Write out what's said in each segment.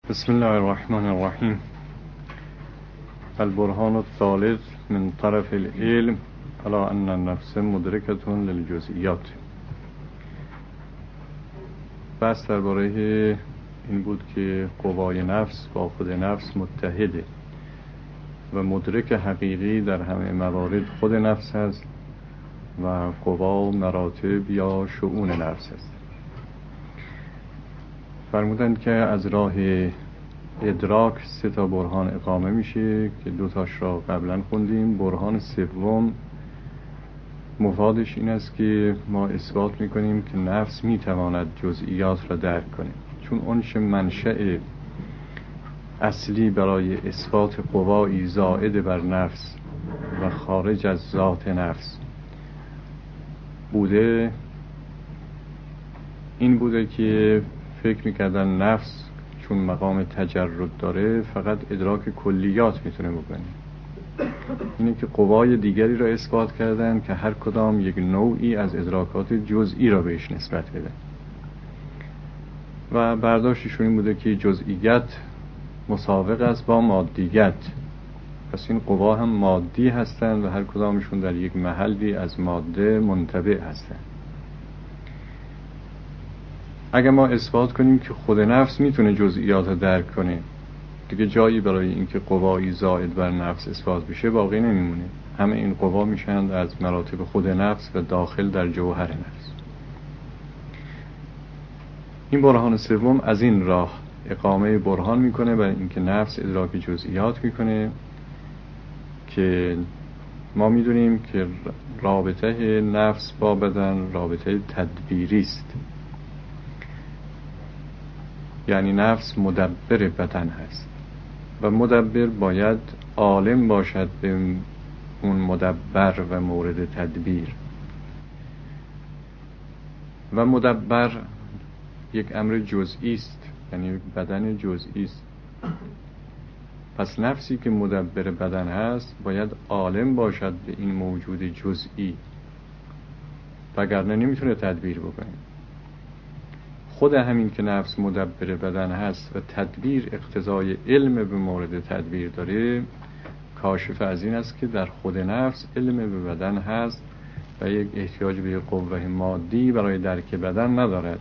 بسم الله الرحمن الرحیم. البرهان الثالث من طرف العلم على ان النفس مدركة للجزئیات. بحث درباره این بود که قوای نفس با خود نفس متحده و مدرک حقیقی در همه موارد خود نفس است و قوا مراتب یا شؤون نفس است. فرمودند که از راه ادراک 3 برهان اقامه میشه که 2 را قبلا خوندیم. برهان سوم مفادش این است که ما اثبات میکنیم که نفس میتواند جزئیات را درک کنه، چون اونچه منشأ اصلی برای اثبات قوایی زائد بر نفس و خارج از ذات نفس بوده، این بوده که فکر میکردن نفس چون مقام تجرد داره فقط ادراک کلیات میتونه بکنه. اینه که قوای دیگری را اثبات کردن که هر کدام یک نوعی از ادراکات جزئی را بهش نسبت بده و برداشتشون این بوده که جزئیت مساوق است با مادیت، پس این قوا هم مادی هستند و هر کدامشون در یک محلی از ماده منتبع هستند. اگر ما اثبات کنیم که خود نفس میتونه جزئیات رو درک کنه، دیگه جایی برای اینکه قوایی زائد بر نفس اثبات بشه باقی نمیمونه. همه این قوا میشن از مراتب خود نفس و داخل در جوهر نفس. این برهان سوم از این راه اقامه برهان میکنه برای اینکه نفس ادراک جزئیات میکنه که ما میدونیم که رابطه نفس با بدن رابطه تدبیری است، یعنی نفس مدبر بدن هست و مدبر باید عالم باشد به اون مدبر و مورد تدبیر، و مدبر یک امر جزئی است، یعنی بدن جزئی است. پس نفسی که مدبر بدن هست باید عالم باشد به این موجود جزئی، وگرنه نمیتونه تدبیر بکنه. خود همین که نفس مدبر بدن هست و تدبیر اقتضای علم به مورد تدبیر داره، کاشف از این است که در خود نفس علم به بدن هست و یک احتیاج به قوه مادی برای درک بدن ندارد.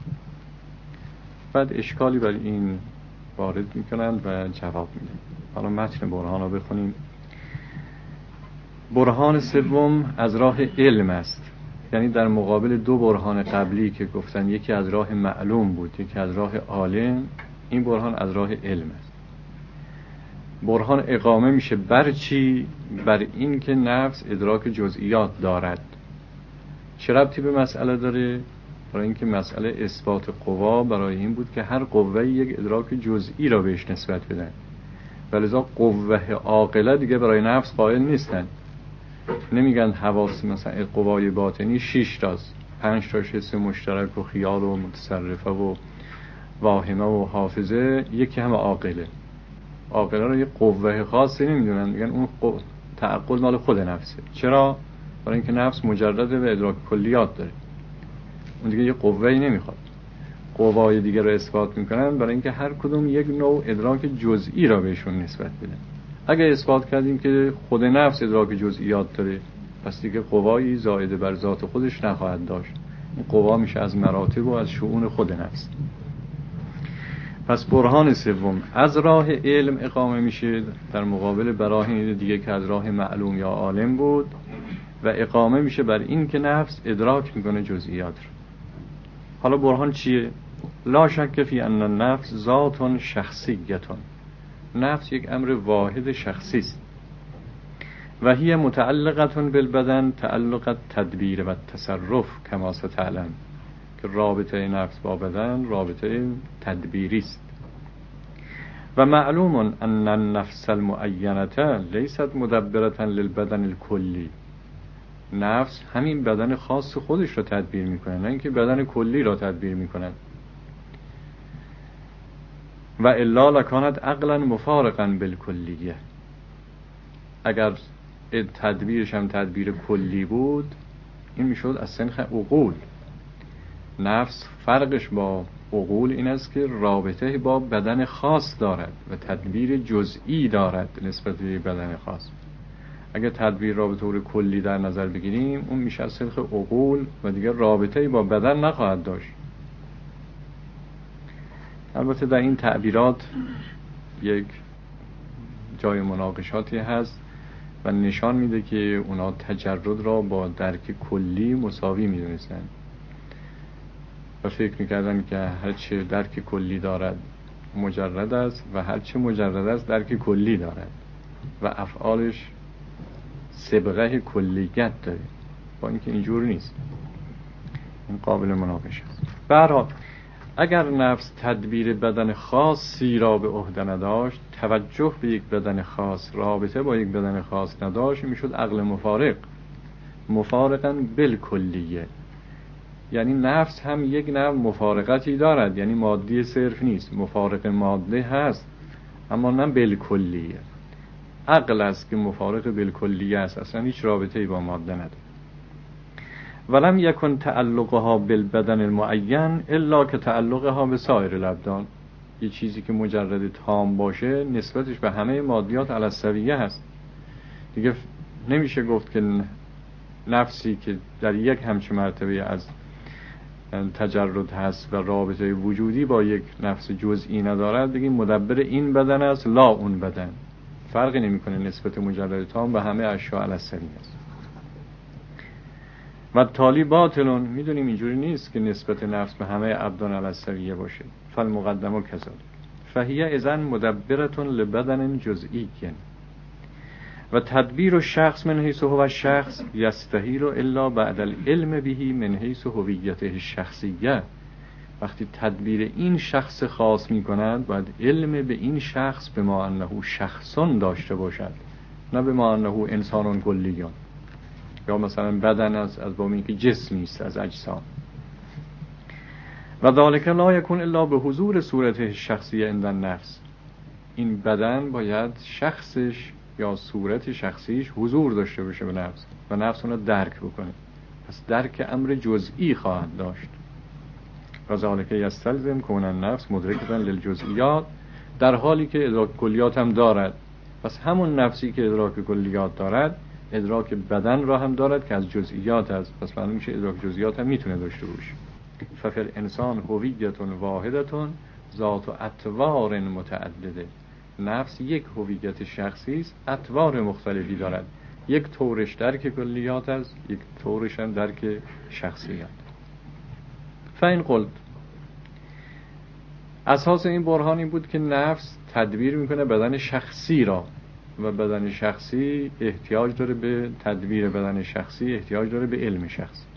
بعد اشکالی بر این وارد میکنند و جواب میدن. حالا متن برهان رو بخونیم. برهان سوم از راه علم است، یعنی در مقابل 2 برهان قبلی که گفتن یکی از راه معلوم بود یکی از راه عالم، این برهان از راه علم است. برهان اقامه میشه بر چی؟ بر این که نفس ادراک جزئیات دارد. چه ربطی به مسئله داره؟ برای اینکه مسئله اثبات قوا برای این بود که هر قوه یک ادراک جزئی را بهش نسبت بدن، ولذا قوه عاقله دیگه برای نفس قائل نیستن. نمیگن حواس مثلا قوای باطنی 6 تاست، 5 تاش حس مشترک و خیال و متصرفه و واهمه و حافظه، یکی هم عاقله. عاقله رو یه قوه خاصی نمیدونن، میگن اون تعقل مال خود نفسه. چرا؟ برای اینکه نفس مجرده به ادراک کلیات داره، اون دیگه یه قوه‌ای نمیخواد. قوای دیگه رو اثبات میکنن برای اینکه هر کدوم یک نوع ادراک جزئی را بهشون نسبت بدن. اگه اثبات کردیم که خود نفس ادراک جزئیات داره، پس دیگه قوایی زائد بر ذات خودش نخواهد داشت. این قوا میشه از مراتب و از شؤون خود نفس. پس برهان سوم از راه علم اقامه میشه در مقابل براهین دیگه که از راه معلوم یا عالم بود، و اقامه میشه بر این که نفس ادراک میکنه جزئیات رو. حالا برهان چیه؟ لا شک فی ان النفس ذات شخصیه. نفس یک امر واحد شخصی است و هی متعلقه بالبدن تعلق تدبیر و تصرف کما ستعلم، که رابطه نفس با بدن رابطه تدبیری است. و معلوم ان النفس المعینه لیست مدبره للبدن الکلی. نفس همین بدن خاص خودش را تدبیر میکنه، نه اینکه بدن کلی را تدبیر میکنه. و الا لکانت عقلا مفارقا بالکلیه. اگر تدبیرش هم تدبیر کلی بود، این میشد از سنخ عقول. نفس فرقش با عقول این است که رابطه با بدن خاص دارد و تدبیر جزئی دارد نسبت به بدن خاص. اگر تدبیر را به طور کلی در نظر بگیریم اون میشه از سلخ عقول و دیگر رابطه با بدن نخواهد داشت. البته در این تعبیرات یک جای مناقشاتی هست و نشان میده که اونا تجرد را با درک کلی مساوی میدونستن و فکر میکردن که هرچه درک کلی دارد مجرد است و هرچه مجرد است درک کلی دارد و افعالش سبقه کلیت داره، با اینکه اینجور نیست. این قابل مناقشه است. به هر حال اگر نفس تدبیر بدن خاصی را به عهده نداشت، توجه به یک بدن خاص، رابطه با یک بدن خاص نداشت، میشد عقل مفارق، مفارقاً بالکلیه. یعنی نفس هم یک نوع مفارقتی دارد، یعنی مادی صرف نیست، مفارق ماده هست اما نه بالکلیه. عقل است که مفارق بالکلیه است، اصلا هیچ رابطه‌ای با ماده نداره. ولم یکن تعلقها بالبدن المعین الا که تعلقها به سایر الابدان. یه چیزی که مجرد تام باشه نسبتش به همه مادیات علی السویه هست. دیگه نمیشه گفت که نفسی که در یک همچین مرتبه از تجرد هست و رابطه وجودی با یک نفس جزئی ندارد بگیم مدبر این بدن است لا اون بدن. فرقی نمیکنه نسبت مجرد تام به همه اشیاء علی السویه است. و تالی باطلون، میدونیم اینجوری نیست که نسبت نفس به همه ابدان علی السویه باشه. فالمقدمه کذالک فهیه اذن مدبرتون لبدن جزئی. و تدبیر شخص من حیث هو شخص یستحیل الا بعد العلم به من حیث هویته الشخصیه. وقتی تدبیر این شخص خاص می کند باید علم به این شخص به ما انه شخصون داشته باشد، نه به ما انه انسانون کلیون، یا مثلا بدن از باب اینکه جسمی است از اجسام. و ذالک لا یکون الا به حضور صورته شخصیه عند النفس. این بدن باید شخصش یا صورت شخصیش حضور داشته باشه به نفس و نفس اون رو درک بکنه، پس درک امر جزئی خواهد داشت. و ذالک یستلزم کون النفس مدرکتن للجزئیات، در حالی که ادراک کلیات هم دارد. پس همون نفسی که ادراک کلیات دارد ادراک بدن را هم دارد که از جزئیات است، پس معلوم میشه ادراک جزئیات هم میتونه داشته باشه. ففر انسان هویت واحدت ذات اطوار متعدده. نفس یک هویت شخصی است، اطوار مختلفی دارد، یک طورش درک کلیات است، یک طورش هم درک شخصیات. فاین قلت، اساس این برهان این بود که نفس تدبیر میکنه بدن شخصی را و بدن شخصی احتیاج داره به تدبیر بدن شخصی، احتیاج داره به علم شخصی.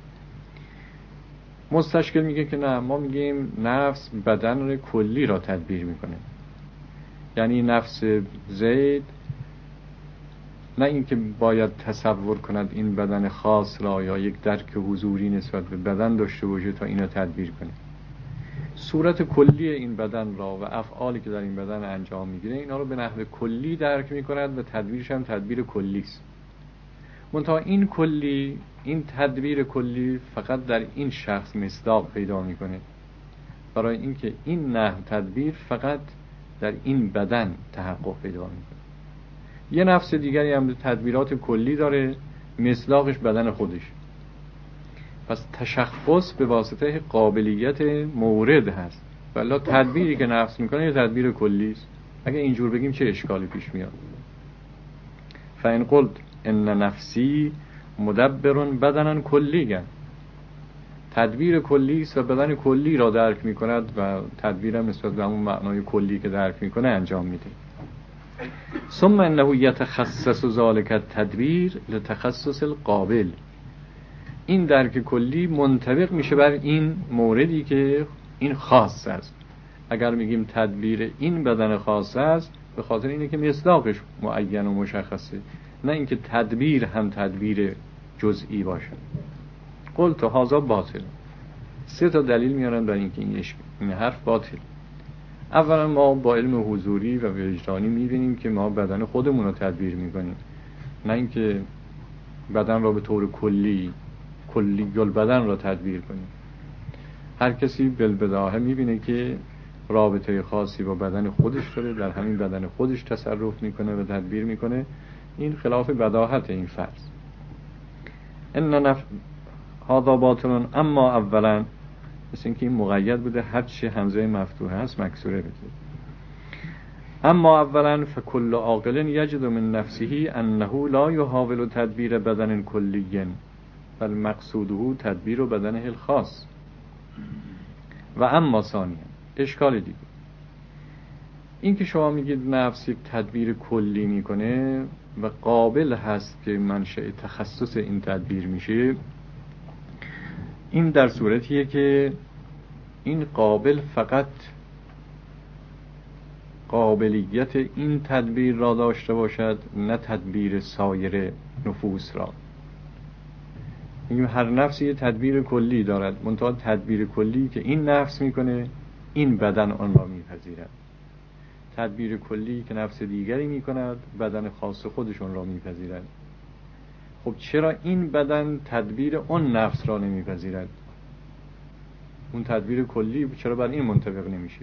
مستشکل میگه که نه، ما میگیم نفس بدن کلی را تدبیر میکنه. یعنی نفس زید نه اینکه باید تصور کند این بدن خاص را یا یک درک حضوری نسبت به بدن داشته باشه تا اینو تدبیر کنه. صورت کلی این بدن را و افعالی که در این بدن انجام میگیره اینا رو به نحو کلی درک میکند و تدبیرش هم تدبیر کلی است. منتها این کلی، این تدبیر کلی فقط در این شخص مصداق پیدا میکنه، برای اینکه این نحو تدبیر فقط در این بدن تحقق پیدا میکنه. یه نفس دیگری هم تدبیرات کلی داره، مصداقش بدن خودش. پس تشخص به واسطه قابلیت مورد هست، ولی تدبیری که نفس میکنه یه تدبیر کلی است. اگه اینجور بگیم چه اشکالی پیش میاد؟ فاین قلت ان نفسی مدبر بدنا کلیه، تدبیر کلی است و بدن کلی را درک میکند و تدبیرم نسبت به همون معنای کلی که درک میکنه انجام میده. ثم انه یتخصص ذلک التدبیر لتخصص القابل. این درک کلی منطبق میشه بر این موردی که این خاص است. اگر میگیم تدبیر این بدن خاص است به خاطر اینه که مصداقش معین و مشخصه، نه اینکه تدبیر هم تدبیر جزئی باشه. قلت هذا باطل. 3 دلیل میارن برای اینکه این حرف باطل. اولا ما با علم حضوری و وجدانی میبینیم که ما بدن خودمون رو تدبیر میکنیم، نه اینکه بدن را به طور کلی البدن را تدبیر کنیم. هر کسی بالبداهه میبینه که رابطه خاصی با بدن خودش داره، در همین بدن خودش تصرف میکنه و تدبیر میکنه. این خلاف بداهت این فرض. هذا باطل اما اولا، مثل اینکه این مقید بوده هر چی همزه مفتوحه هست مکسوره بده. اما اولا فکل عاقل یجد من نفسه انه لا یحاول تدبیر بدن کلی بل مقصوده تدبیر بدنه الخاص. و اما ثانیا، اشکال دیگه این که شما میگید نفس یک تدبیر کلی میکنه و قابل هست که منشأ تخصص این تدبیر میشه، این در صورتیه که این قابل فقط قابلیت این تدبیر را داشته باشد، نه تدبیر سایر نفوس را. میگیم هر نفسی یه تدبیر کلی دارد، منتها تدبیر کلی که این نفس میکنه این بدن آن را میپذیرد. تدبیر کلی که نفس دیگری میکند بدن خاص خودشون را میپذیرد. خب چرا این بدن تدبیر اون نفس را نمیپذیرد؟ اون تدبیر کلی چرا بر این منطبق نمیشه؟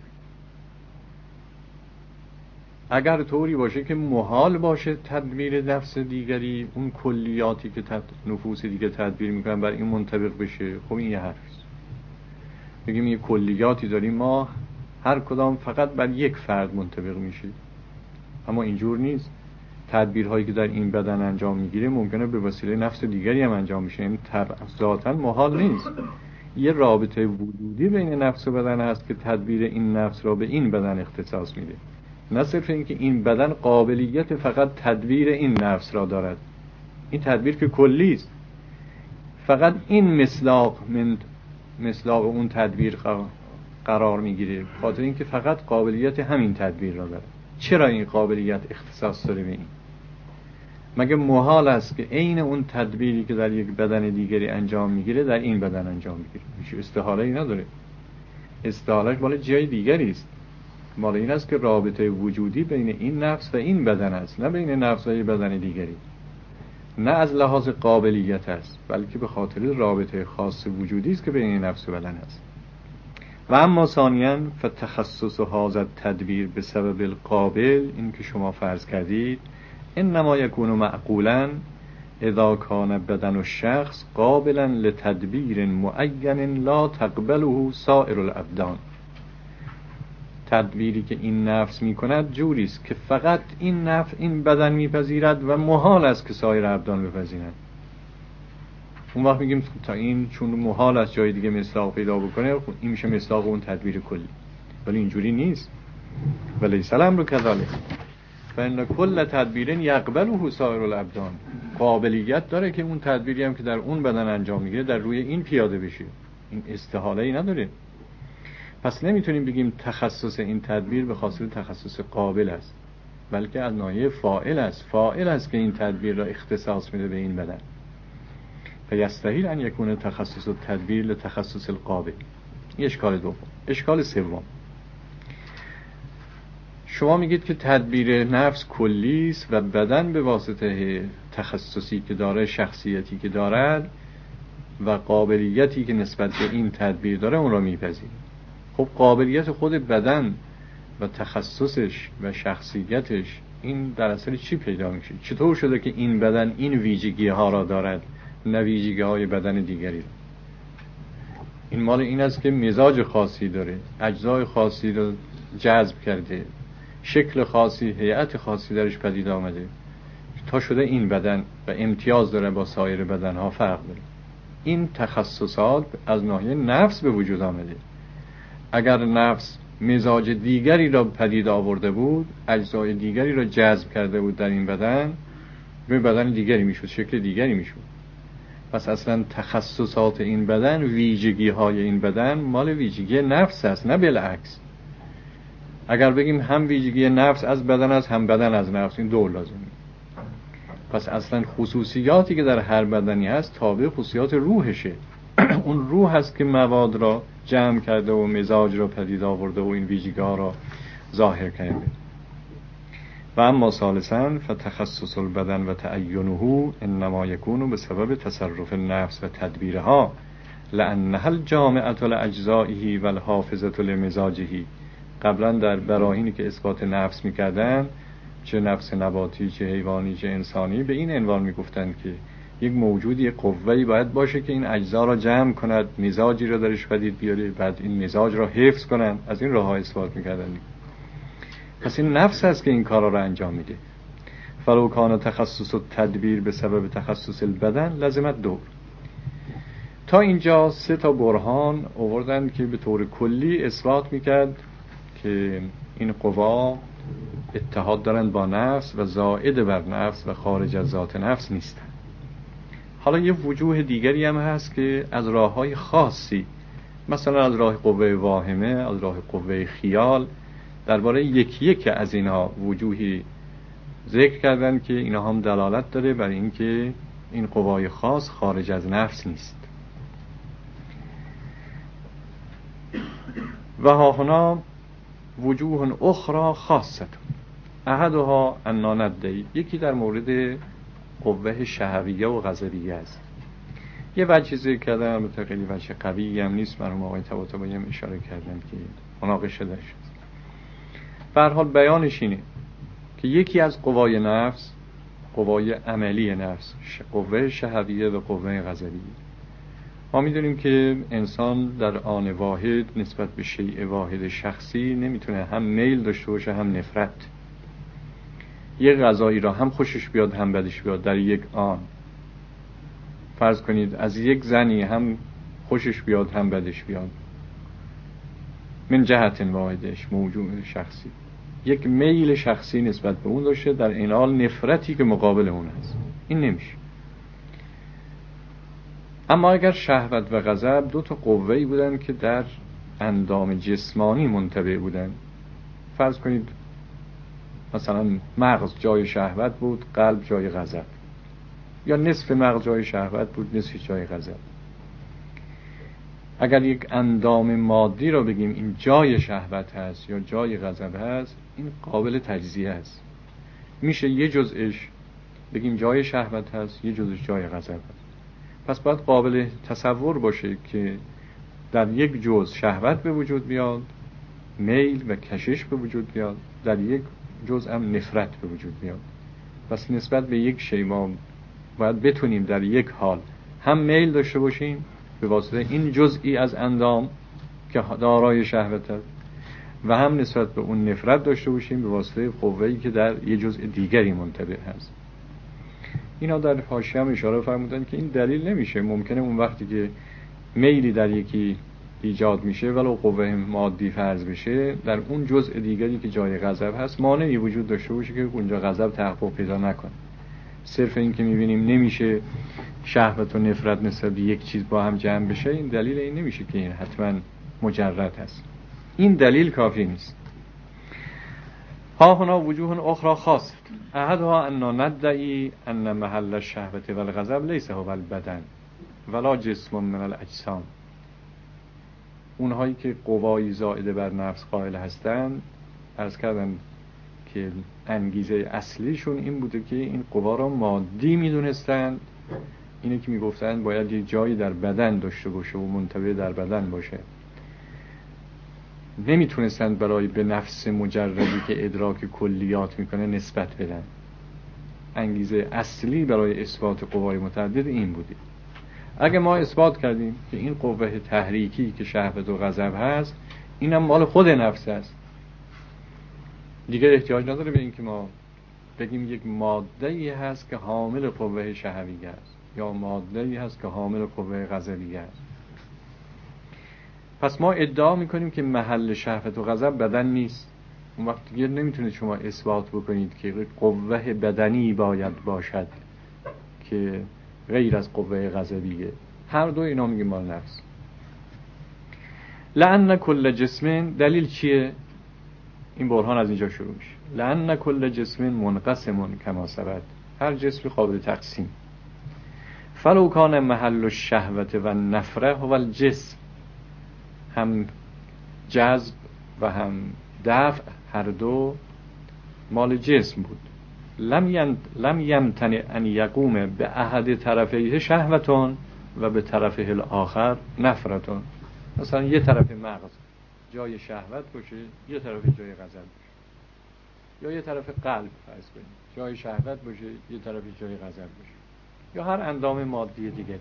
اگر طوری باشه که محال باشه تدبیر نفس دیگری، اون کلیاتی که نفوس دیگه تدبیر میکنن بر این منطبق بشه، خب این یه حرفیست. بگیم یه کلیاتی داریم ما، هر کدام فقط بر یک فرد منطبق میشه، اما اینجور نیست. تدبیرهایی که در این بدن انجام میگیره ممکنه به وسیله نفس دیگری هم انجام میشه، این ذاتاً محال نیست. یه رابطه وجودی بین نفس و بدن هست که تدبیر این نفس را به این بدن اختصاص میده، نه صرف اینکه این بدن قابلیت فقط تدبیر این نفس را دارد. این تدبیر که کلی است، فقط این مصداق اون تدبیر قرار میگیره، خاطر اینکه فقط قابلیت همین تدبیر را داره. چرا این قابلیت اختصاص داره به این؟ مگه محال است که عین اون تدبیری که در یک بدن دیگری انجام میگیره در این بدن انجام میگیره؟ هیچ استحاله‌ای نداره. استحالهش مال جای دیگری است. مال این است که رابطه وجودی بین این نفس و این بدن است، نه بین نفس و یک بدن دیگری. نه از لحاظ قابلیت است، بلکه به خاطر رابطه خاص وجودی است که بین نفس و بدن است. و اما ثانیاً فتخصص هذا التدبیر بسبب القابل، این که شما فرض کردید انما یکون معقولا اذا کان بدن الشخص قابلا لتدبیر معین لا تقبله سائر الابدان. تدبیری که این نفس میکند جوری است که فقط این بدن میپذیرد و محال است که سایر ابدان بپذیرند. اون وقت میگیم تا این چون محال است جای دیگه مصداق پیدا بکنه، این میشه مصداق اون تدبیر کلی. ولی اینجوری نیست. ولی سلام رو کذالک فإن کل تدبیر یقبله سایر الابدان. قابلیت داره که اون تدبیری هم که در اون بدن انجام میگیره در روی این پیاده بشه. این استحاله ای نداره. پس نمیتونیم بگیم تخصص این تدبیر به خاطر تخصص قابل است، بلکه از ناحیه فاعل است که این تدبیر را اختصاص میده به این بدن. فیستحیل ان یکون تخصص التدبیر لتخصص القابل. این اشکال دوم. اشکال سوم، شما میگید که تدبیر نفس کلی است و بدن به واسطه تخصصی که داره، شخصیتی که دارد و قابلیتی که نسبت به این تدبیر داره اون را میپذیره. خب قابلیت خود بدن و تخصصش و شخصیتش این در اصل چی پیدا میشه؟ چطور شده که این بدن این ویژگی ها را دارد نه ویژگی های بدن دیگری را؟ این مال این است که مزاج خاصی داره، اجزای خاصی را جذب کرده، شکل خاصی، هیئت خاصی درش پدید آمده تا شده این بدن و امتیاز داره با سایر بدنها فرق داره. این تخصصات از ناحیه نفس به وجود آمده. اگر نفس مزاج دیگری را پدید آورده بود، اجزای دیگری را جذب کرده بود در این بدن، به بدن دیگری میشد، شکل دیگری میشد. پس اصلا تخصصات این بدن، ویژگی های این بدن مال ویژگی نفس است، نه بالعکس. اگر بگیم هم ویژگی نفس از بدن است هم بدن از نفس، این دو لازمه. پس اصلا خصوصیاتی که در هر بدنی هست تابع خصوصیات روحشه. اون روح هست که مواد را جمع کرده و مزاج را پدید آورده و این ویژگی ها را ظاهر کرده. و اما ثالثاً فتخصص البدن و تعینه انما یکون بسبب تصرف النفس و تدبیرها لأنها الجامعة لأجزائه و الحافظة لمزاجه. قبلا در براهینی که اثبات نفس میکردن، چه نفس نباتی چه حیوانی چه انسانی، به این عنوان میگفتند که یک موجود، یک قوه‌ای باید باشه که این اجزا را جمع کند، مزاجی را درش پدید بیاره، بعد این مزاج را حفظ کنند. از این راه ها اثبات میکردن. پس این نفس است که این کارا را انجام میده. فلو کان تخصص و تدبیر به سبب تخصص البدن لازمت دور. تا اینجا 3 برهان آوردند که به طور کلی اثبات میکرد که این قوا اتحاد دارند با نفس و زائد بر نفس و خارج از ذات نفس نیستند. حالا یه وجوه دیگری هم هست که از راه‌های خاصی، مثلا از راه قوه واهمه، از راه قوه خیال، درباره یکی از اینها وجوهی ذکر کردن که اینها هم دلالت داره بر اینکه این قوای خاص خارج از نفس نیست. و ها هنا وجوه اخرى خاصه احدها ان ندعی. یکی در مورد قوه شهویه و غضبیه است. یه وجه ذکر کردن، البته خیلی وجه قوی هم نیست، مرحوم آقای طباطبایی هم اشاره کردن که مناقشه داشت. به هر حال بیانش اینه که یکی از قوای نفس، قوای عملی نفس، قوه شهویه و قوه غضبیه. ما میدونیم که انسان در آن واحد نسبت به شیء واحد شخصی نمیتونه هم میل داشته باشه هم نفرت. یک غذایی را هم خوشش بیاد هم بدش بیاد در یک آن. فرض کنید از یک زنی هم خوشش بیاد هم بدش بیاد، من جهت واحدش موجود شخصی، یک میل شخصی نسبت به اون داشته، در این حال نفرتی که مقابل اون هست. این نمیشه. اما اگر شهوت و غضب 2 قوه‌ای بودن که در اندام جسمانی منطبع بودن، فرض کنید مثلا مغز جای شهوت بود، قلب جای غضب، یا نصف مغز جای شهوت بود، نصف جای غضب. اگر یک اندام مادی را بگیم این جای شهوت هست یا جای غضب هست، این قابل تجزیه است. میشه یه جزءش بگیم جای شهوت هست، یه جزءش جای غضب هست. پس باید قابل تصور باشه که در یک جزء شهوت به وجود بیاد، میل و کشش به وجود بیاد، در یک جزء هم نفرت به وجود بیاد. پس نسبت به یک شی ما باید بتونیم در یک حال هم میل داشته باشیم به واسطه این جزئی از اندام که دارای شهوت است، و هم نسبت به اون نفرت داشته باشیم به واسطه قوه‌ای که در یک جزء دیگری منطبع هست. اینا در حاشیه هم اشاره فرمودن که این دلیل نمیشه. ممکنه اون وقتی که میلی در یکی ایجاد میشه ولو قوه مادی فرض بشه، در اون جزء دیگری که جای غضب هست مانعی وجود داشته باشه که اونجا غضب تحقق پیدا نکنه. صرف این که میبینیم نمیشه شهوت و نفرت نسبت به یک چیز با هم جمع بشه، این دلیل این نمیشه که این حتما مجرد هست. این دلیل کافی نیست. ها هنا وجوه اخرى خاصه احدها ان ندعی ان محل الشهوة والغضب ليس هو البدن ولا جسم من الاجسام. اونهایی که قوای زائده بر نفس قائل هستند عرض کردن که انگیزه اصلیشون این بوده که این قوا را مادی میدونستند. اینه که میگفتند باید یک جایی در بدن داشته باشه و منطبع در بدن باشه. نمیتونستند برای به نفس مجردی که ادراک کلیات میکنه نسبت بدن. انگیزه اصلی برای اثبات قوای متعدد این بوده. اگه ما اثبات کردیم که این قوه تحریکی که شهوت و غضب هست اینم مال خود نفس است، دیگه احتیاج نداره به این که ما بگیم یک ماده‌ای هست که حامل قوه شهویه است یا ماده‌ای هست که حامل قوه غضبیه است. پس ما ادعا میکنیم که محل شهوت و غضب بدن نیست. اون وقت دیگه نمیتونید شما اثبات بکنید که قوه بدنی باید باشد که غیر از قوه غضبیه. هر دو اینا میگیم مال نفس. لأن کل جسم، دلیل چیه؟ این برهان از اینجا شروع میشه. لأن کل جسم منقسم کما ثبت. هر جسمی قابل تقسیم. فلو کان محل الشهوة و النفره هو الجسم، هم جذب و هم دفع هر دو مال جسم بود. لم یمتنع ان یقوم به احد طرفیه شهوتون و به طرف الاخر نفرتون. مثلا یه طرف مغز جای شهوت باشه، یه طرف جای غضب باشه، یا یه طرف قلب فرض کنیم جای شهوت باشه، یه طرف جای غضب باشه، یا هر اندام مادی دیگه.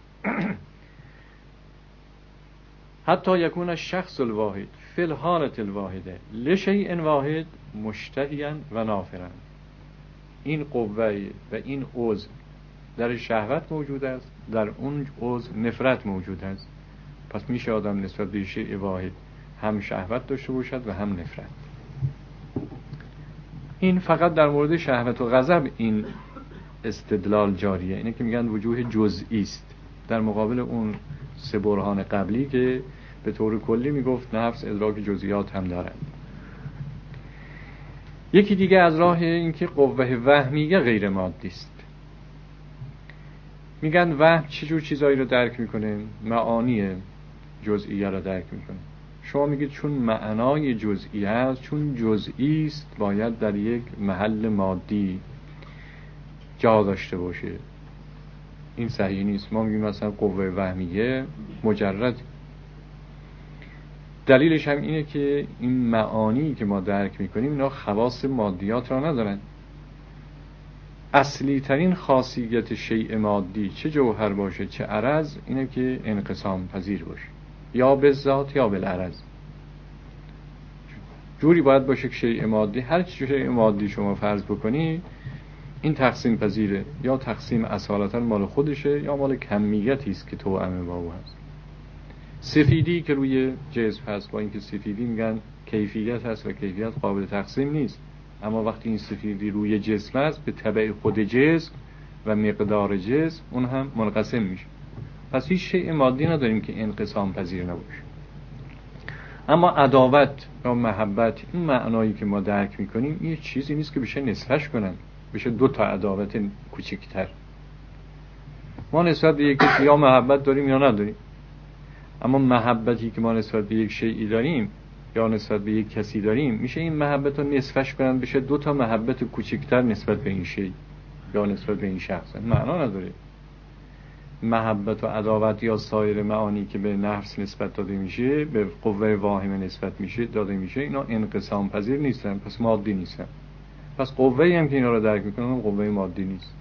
حتی یکون الشخص الواحد فی الحالة الواحده لشیء واحد مشتهیا و نافرا. این قوه و این عضو در شهوت موجود است، در اون عضو نفرت موجود است. پس میشه آدم نسبت به شیء واحد هم شهوت داشته باشد و هم نفرت. این فقط در مورد شهوت و غضب این استدلال جاریه، اینه که میگن وجوه جزئی است، در مقابل اون سه برهان قبلی که به طور کلی میگفت نفس ادراک جزئیات هم دارد. یکی دیگه از راه این که قوه وهمیه غیر مادی است. میگن وهم چجور چیزایی رو درک میکنه؟ معانی جزئیه رو درک میکنه. شما میگید چون معنای جزئی هست، چون جزئی است باید در یک محل مادی جا داشته باشه. این صحیح نیست. ما میگیم مثلا قوه وهمیه مجرد. دلیلش هم اینه که این معانی که ما درک میکنیم اینا خواص مادیات را ندارن. اصلی ترین خاصیت شیء مادی چه جوهر باشه چه عرض اینه که انقسام پذیر باشه، یا به ذات یا بالعرض. جوری باید باشه که شیء مادی، هر چی شیء مادی شما فرض بکنی این تقسیم پذیره، یا تقسیم اصالتا مال خودشه یا مال کمیتی است که توأم با او هست. سفیدی که روی جسم هست، با اینکه سفیدی میگن کیفیت هست و کیفیت قابل تقسیم نیست، اما وقتی این سفیدی روی جسم است به تبع خود جسم و مقدار جسم اون هم منقسم میشه. پس هیچ شیء مادی نداریم که انقسام پذیر نباشه. اما عداوت یا محبت، این معنایی که ما درک میکنیم این چیزی نیست که بشه نصفش کنن، بشه دو تا عداوت کوچکتر. ما نسبت به یک کسی یا محبت داریم یا نداریم، اما محبتی که ما نسبت به یک شیئی داریم یا نسبت به یک کسی داریم میشه این محبت رو نصفش کنن بشه دو تا محبت کوچکتر نسبت به این شیء یا نسبت به این شخص. معنا نداره. محبت و عداوت یا سایر معانی که به نفس نسبت داده میشه، به قوه واهمه نسبت میشه داده میشه، اینا انقسام پذیر نیستن، پس مادی نیستن. پس قوه‌ای هم که اینا رو درک میکنن قوه مادی نیست.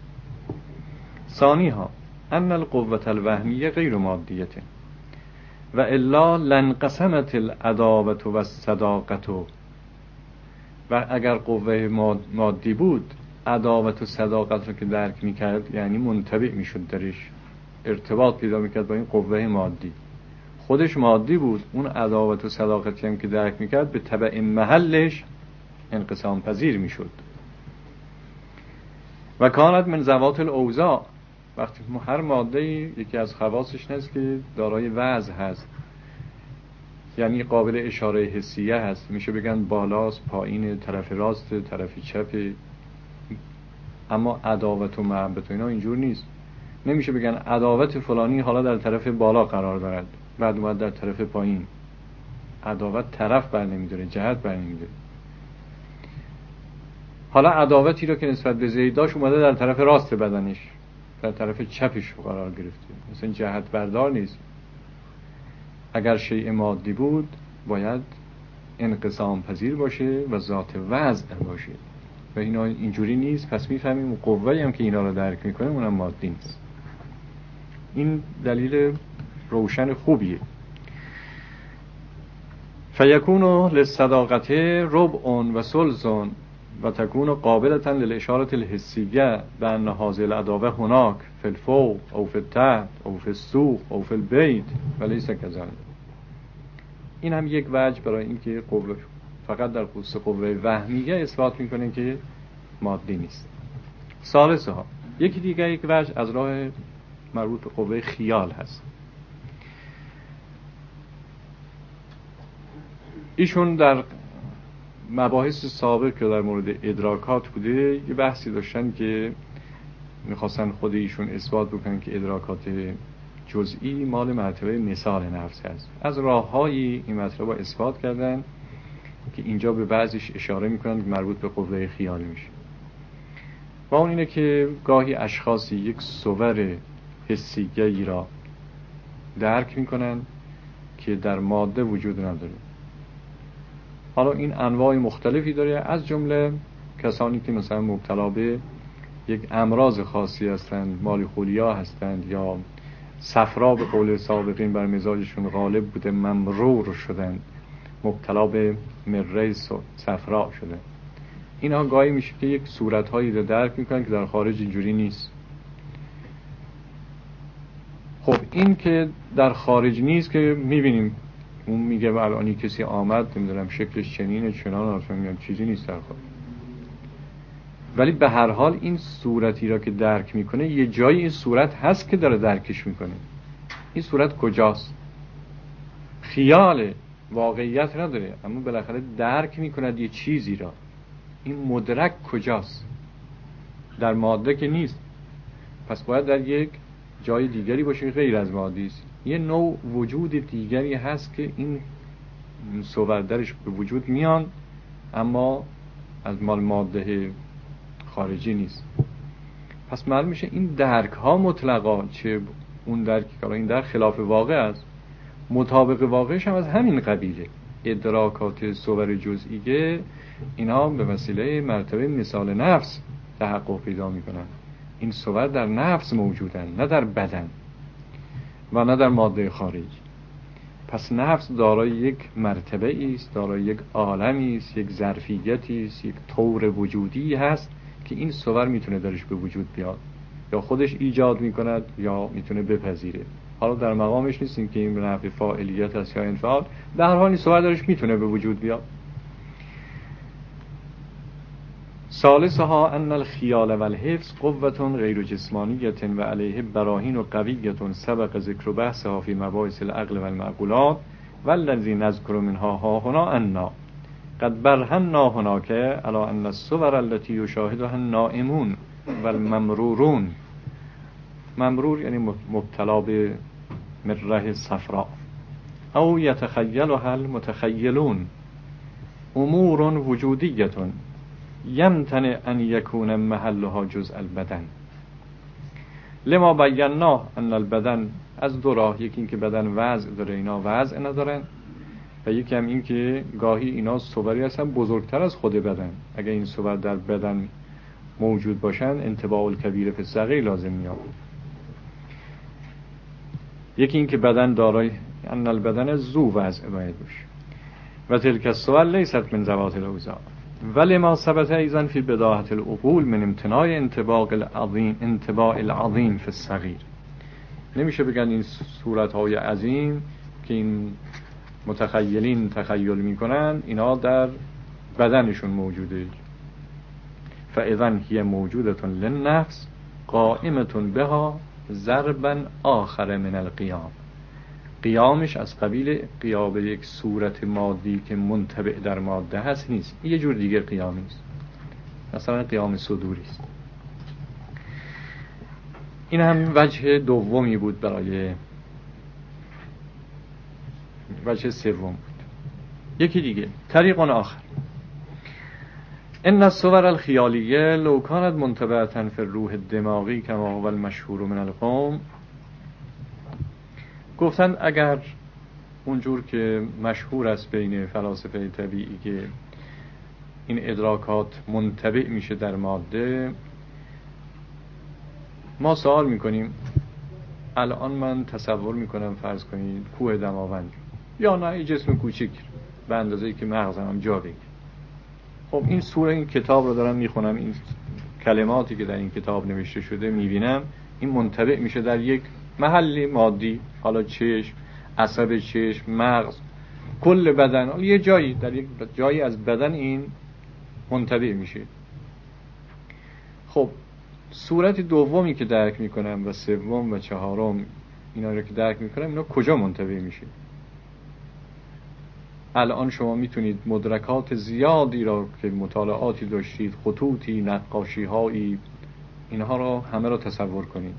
ثانیها ان القوة الوهمیه غیر مادیه و الا لانقسمت العداوة و الصداقة. و اگر قوه مادی بود عداوت و صداقت رو که درک میکرد یعنی منطبع میشد، درش ارتباط پیدا میکرد با این قوه مادی، خودش مادی بود، اون عداوت و صداقتی هم که درک میکرد به تبع محلش انقسام پذیر میشد. و کانت من ذوات الاوضاع، وقتی هر ماده یکی از خواصش هست که دارای وضع هست، یعنی قابل اشاره حسیه هست، میشه بگن بالاست، پایین، طرف راست، طرف چپ. اما عداوت و محبت و اینا اینجور نیست. نمیشه بگن عداوت فلانی حالا در طرف بالا قرار دارد بعد اومد در طرف پایین. عداوت طرف بر نمیداره، جهت بر نمیداره. حالا عداوتی رو که نسبت به زید داشت اومده در طرف راست بدنش، در طرف چپش قرار گرفته، مثلا جهت بردار نیست. اگر شیء مادی بود باید انقسام پذیر باشه و ذات وضع باشه و اینا اینجوری نیست. پس میفهمیم قوه‌ای هم که اینا رو درک میکنه اونم مادی نیست. این دلیل روشن خوبیه. فیکون للصداقت ربع و ثلث و تكون قابلة للإشارة الحسية بأن هذه العداوة هناك في الفوق أو في التحت أو في السوق أو في البيت وليس كذلك. این هم یک وجه برای اینکه قوه فقط در خصوص قوه وهمیه اثبات میکنه که مادی نیست. ثالثها، یکی دیگه یک وجه از راه مربوط به قوه خیال هست. ایشون در مباحث سابق که در مورد ادراکات بوده یه بحثی داشتن که میخواستن خود ایشون اثبات بکنن که ادراکات جزئی مال مرتبه مثال نفس هست. از راه‌های این مطلب رو اثبات کردن که اینجا به بعضیش اشاره میکنن که مربوط به قوه خیال میشه. و اون اینه که گاهی اشخاصی یک صور حسیه‌ای را درک میکنن که در ماده وجود نداره. حالا این انواع مختلفی داره، از جمله کسانی که مثلا مبتلا به یک امراض خاصی هستند، مالیخولیا هستند، یا صفرا به قول سابقین بر مزاجشون غالب بوده ممرور شدند، مبتلا به مره صفرا شده. اینها گاهی میشه که یک صورتهایی رو درک میکنن که در خارج اینجوری نیست. خب این که در خارج نیست که میبینیم، اون میگه الانی کسی آمد نمیدونم شکلش چنینه چنان، اصلا میگن چیزی نیست در خارج. ولی به هر حال این صورتی را که درک میکنه یه جایی این صورت هست که داره درکش میکنه. این صورت کجاست؟ خیاله، واقعیت نداره، اما بالاخره درک میکند یه چیزی را. این مدرک کجاست؟ در ماده که نیست، پس باید در یک جای دیگری باشه غیر از ماده است. یه نوع وجود دیگری هست که این صور درش به وجود میان، اما از مال ماده خارجی نیست. پس معلوم میشه این درک ها مطلقا، چه اون درکی که این در خلاف واقع است، مطابق واقعش هم از همین قبیله. ادراکات صور جزئیه اینا به وسیله مرتبه مثال نفس تحقق پیدا میکنن. این صور در نفس موجودن، نه در بدن و نه در ماده خارج. پس نفس دارای یک مرتبه است، دارای یک عالمی است، یک ظرفیتی است، یک طور وجودی هست که این صور میتونه درش به وجود بیاد، یا خودش ایجاد میکند یا میتونه بپذیره. حالا در مقامش نیستیم که این به نفع فاعلیت است یا انفعال، به هر حال این صور درش میتونه به وجود بیاد. ثالثها ان الخیال والحفظ قوة غیر جسمانیة و علیه براهین قویة سبق ذکر بحثها فی مباحث العقل والمعقولات والذی نذکر منها ها هنا انا قد برهنا هناك على ان الصور التي يشاهدها النائمون والممرورون، ممرور یعنی مبتلا به مره صفراء، او یتخیلها المتخیلون امور وجودیة یمتنع ان یکون محلها جزء البدن لما بینا ان البدن از دو راه، یکی این که بدن وضع داره، اینا وضع ندارن، و یکی هم این که گاهی اینا صوری هستن بزرگتر از خود بدن. اگر این صور در بدن موجود باشن انطباع الکبیر فی الصغیر لازم میاد. یکی این که بدن دارای ان البدن ذو وضع باید باشه و تلک الصور لیست من ذوات الاوضاع ولی ما ثبت ایضا فی بداهة العقول من امتناع انطباع العظیم فی الصغیر. نمیشه بگن این صورتهای عظیم که این متخیلین تخیل میکنن اینا در بدنشون موجوده. فاذا هی موجودة للنفس قائمة بها ضربا آخر من القیام. قیامش از قبیل قیام یک صورت مادی که منطبع در ماده هست نیست، یه جور دیگه قیام نیست، مثلا قیام صدوری است. این هم وجه دومی بود، برای وجه سوم بود. یکی دیگه طریق آخر ان الصور الخیالیه لو کانت منطبعة فی الروح الدماغی کما هو المشهور من القوم. گفتن اگر اونجور که مشهور است بین فلاسفه طبیعی که این ادراکات منطبع میشه در ماده، ما سوال میکنیم الان من تصور میکنم فرض کنید کوه دماوند یا نه جسم کوچیک به اندازه‌ای که مغزم هم جا بگیره. خب این سوره این کتاب رو دارم میخونم، این کلماتی که در این کتاب نوشته شده میبینم، این منطبع میشه در یک محلی مادی، حالا چشم، عصب چشم، مغز، کل بدن، یه جایی در یک جایی از بدن این منطبع میشه. خب صورت دومی که درک میکنم و سوم و چهارم اینا رو که درک میکنم، اینا کجا منطبع میشه؟ الان شما میتونید مدرکات زیادی را که مطالعاتی داشتید، خطوطی، نقاشی هایی، اینها را همه را تصور کنید.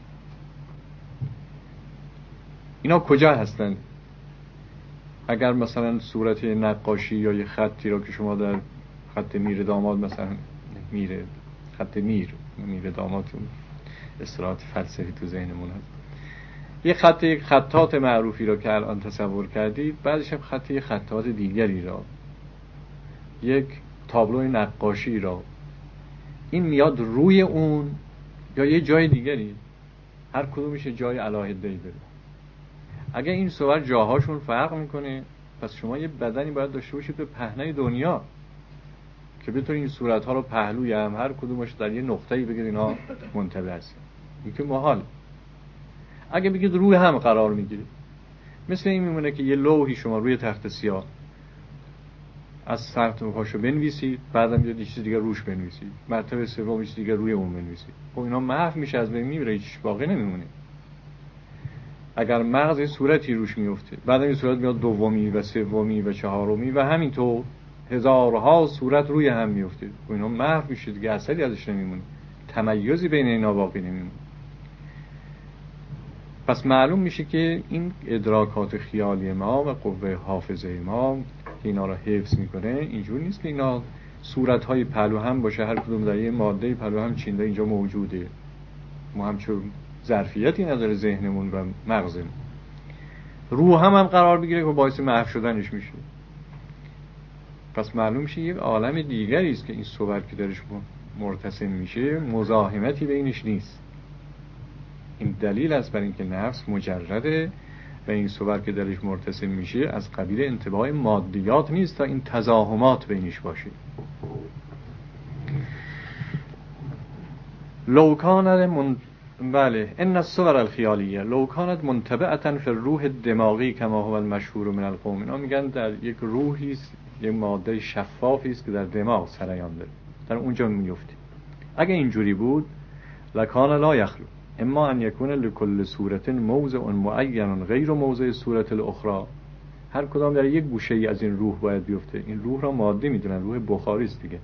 اینا کجا هستند؟ اگر مثلا صورت نقاشی یا یه خطی را که شما در خط میر داماد مثلا خط میر داماد اصطلاحات فلسفی تو ذهنمون هست، یک خطات معروفی را که الان تصور کردید، بعدش هم یک خطات دیگری را، یک تابلو نقاشی را، این میاد روی اون یا یه جای دیگری، هر کدومش جای علاهده‌ای داره. اگه این صور جاهاشون فرق میکنه، پس شما یه بدنی باید داشته باشید به پهنه دنیا که بتونید این صورتها رو پهلوی هم هر کدومش در یه نقطه‌ای بگید اینا منطبق هست. این که محال. اگه بگید روی هم قرار میگیره، مثل این میمونه که یه لوحی شما روی تخت سیاه از سر تا پاشو بنویسید، بعدم یه چیز دیگه روش بنویسید، مرتبه سوم چیز دیگه روی اون بنویسید. خب اینا محو میشه، از بین میره، هیچ باقی نمیمونه. اگر مغز صورتی روش میفته، بعدم این صورت میاد دومی و سومی و چهارمی و همینطور هزارها صورت روی هم میفته، خب اینا محو میشه دیگه، اثری ازش نمیمونه، تمایزی بین اینا باقی نمیمونه. پس معلوم میشه که این ادراکات خیالی ما و قوه حافظه ما که اینا را حفظ میکنه اینجور نیست که اینا صورت‌های پهلو هم باشه، هر کدوم در یه ماده پهلو هم چینده اینجا موجوده، ما هم چون ظرفیتی نداره ذهنمون و مغزمون، روح هم قرار بگیره که باعث محو شدنش میشه. پس معلوم میشه یک عالم دیگری است که این صور که درش مرتسم میشه مزاحمتی بینش نیست. این دلیل است بر اینکه نفس مجرده و این صور که درش مرتسم میشه از قبیل انطباع مادیات نیست تا این تزاحمات بینش باشه. لو کانت بله ان الصور الخیالیه لو کانت منطبعه فی الروح الدماغی کما هو المشهور من القوم. اینا میگن در یک روحی است، یک ماده شفافی است که در دماغ سرایان داره، در اونجا میفته. اگه اینجوری بود لکان لا یخلو اما ان یکون لکل صورت موضع معین غیر موضع صورت الاخرى. هر کدام در یک گوشه ای از این روح باید بیفته. این روح را ماده میدونن، روح بخاری است دیگه.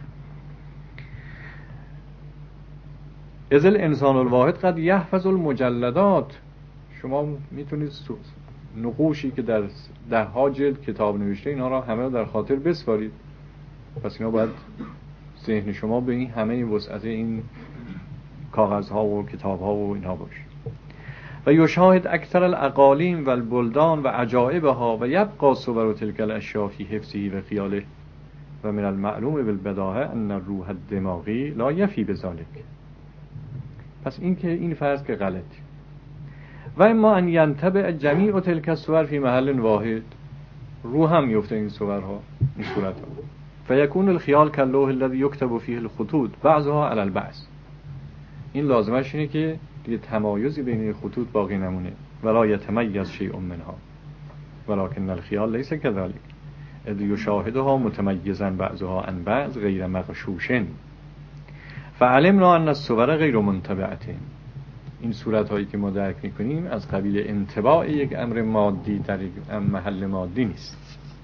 از الانسان الواحد قد یحفظ المجلدات. شما میتونید نقوشی که در 10 جلد کتاب نوشته اینا را همه در خاطر بسپارید. پس اینا باید ذهن شما به این همه وسعت این کاغذها و کتابها و اینها باشه. و یشاهد اکثر الاقالیم و البلدان و عجائبها و یبقى صور تلك الاشیاء فی حفظه و خیاله و من المعلوم بالبداهه ان الروح الدماغی لا یفی بذلك. پس این که این فرض که غلطی. و اما ان ینتبع جمیع تلک الصور فی محل واحد، روح هم میفته این صورها، این صورتها. فیکون الخیال کاللوح الذی یکتب فیه الخطوط بعضها علی البعض. این لازمش اینه که دیگه تمایزی بین خطوط باقی نمونه. ولا یتمیز شیء منها ولکن الخیال لیس کذلک اذ یشاهدها متمیزا بعضها عن بعض غیر مغشوش. فعلمنا ان الصور غیر منطبعه. این صورت هایی که ما درک میکنیم از قبیل انطباع یک امر مادی در یک محل مادی نیست.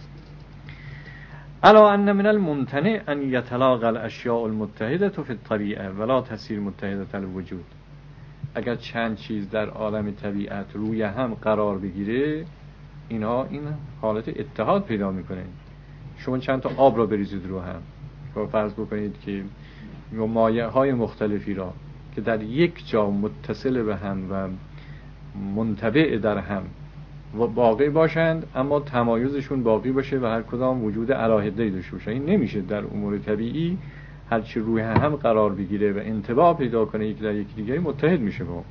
الا ان من الممتنع ان یتلاقى الاشیاء المتحده فی الطبیعه ولا تصیر متحده الوجود. اگر چند چیز در عالم طبیعت روی هم قرار بگیره، اینها این حالت اتحاد پیدا میکنه. شما چند تا آب را بریزید رو هم، شما فرض بکنید که مایع های مختلفی را که در یک جا متصل به هم و منطبع در هم و باقی باشند، اما تمایزشون باقی باشه و هر کدام وجود علاهده‌ای داشته باشه. این نمیشه در امور طبیعی. هرچی روی هم قرار بگیره و انطباع پیدا کنه یک در یکی دیگری متحد میشه با.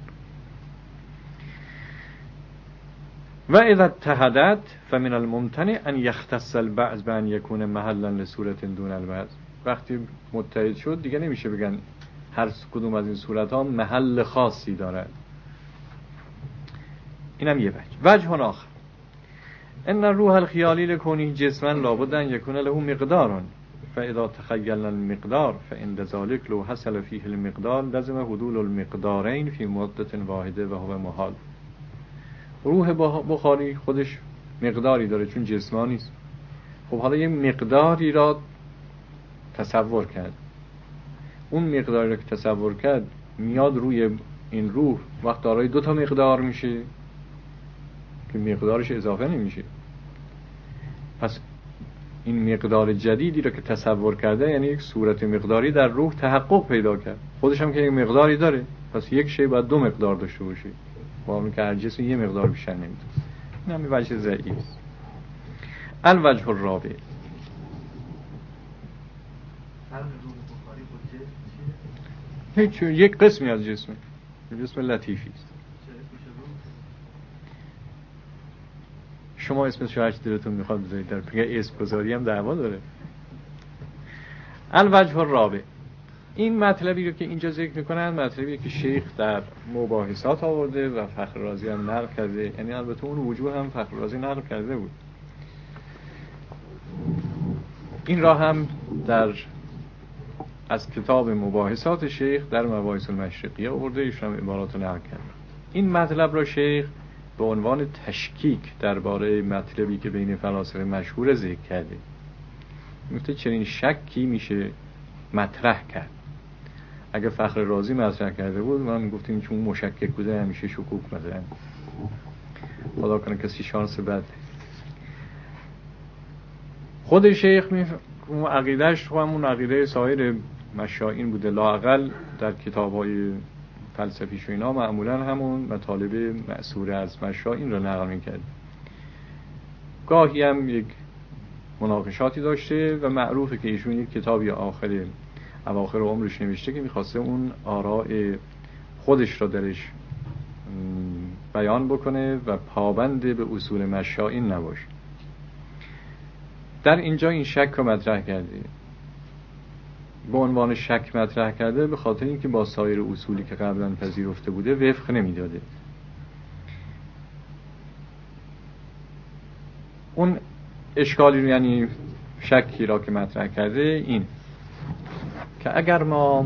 و اذا اتحدت فمن الممتنع ان یختص البعض بان یکون محلا لصورت دون البعض. وقتی متحد شد دیگه نمیشه بگن هر کدوم از این صورت ها محل خاصی دارد. اینم یه وجه آخر. ان الروح الخیالی لکونه جسما لابد ان یکون له مقدار فاذا تخیلنا المقدار فعند ذلك لو حصل فيه المقدار لازم حدول المقدارین فی مدت واحده و هو محال. روح بخاری خودش مقداری داره چون جسمانی است. خب حالا یه مقداری را تصور کرد، اون مقداری را که تصور کرد میاد روی این روح، وقت دارای 2 مقدار میشه که مقدارش اضافه نمیشه. پس این مقدار جدیدی را که تصور کرده یعنی یک صورت مقداری در روح تحقق پیدا کرد. خودش هم که یک مقداری داره، پس یک شی باید 2 مقدار داشته باشه. با که هر جسم یه مقدار بیشتر نمیتونه. این هم وجه ضعیف است. الوجه الرابع، هیچ یک قسمی از جسم لطیفی است. شما اسمش هر چی دلتون میخواد بذارید، در پی اسم گذاری هم دعوا داره. الوجه الرابع، این مطلبی رو که اینجا ذکر میکنن مطلبی که شیخ در مباحثات آورده و فخر رازی هم نقل کرده، یعنی البته اون وجوه هم فخر رازی نقل کرده بود. این را هم از کتاب مباحثات شیخ در مباحث المشرقیه آورده، ایشون هم عبارات نقل کرده. این مطلب را شیخ به عنوان تشکیک درباره مطلبی که بین فلاسفه مشهور ذکر کرده. میگه چنین شکی میشه مطرح کرد. اگه فخر رازی مطرح کرده بود ما میگفتیم چون مشکک بوده همیشه شکوک مثلا، خدا کنه کسی شانس بد. خود شیخ عقیدهش همون عقیده سایر مشایخ بوده، لااقل در کتاب‌های فلسفیش و اینا معمولا همون مطالب مأثور از مشایخ رو نقل می‌کرد. گاهی هم یک مناقشاتی داشته و معروفه که ایشون یک کتابی اواخر عمرش نوشته که می‌خواسته اون آراء خودش را درش بیان بکنه و پابند به اصول مشایخ نباشه. در اینجا این شک رو مطرح کرده، به عنوان شک مطرح کرده به خاطر اینکه با سایر اصولی که قبلا پذیرفته بوده وفق نمیداده. اون اشکالی رو، یعنی شکی را که مطرح کرده این که اگر ما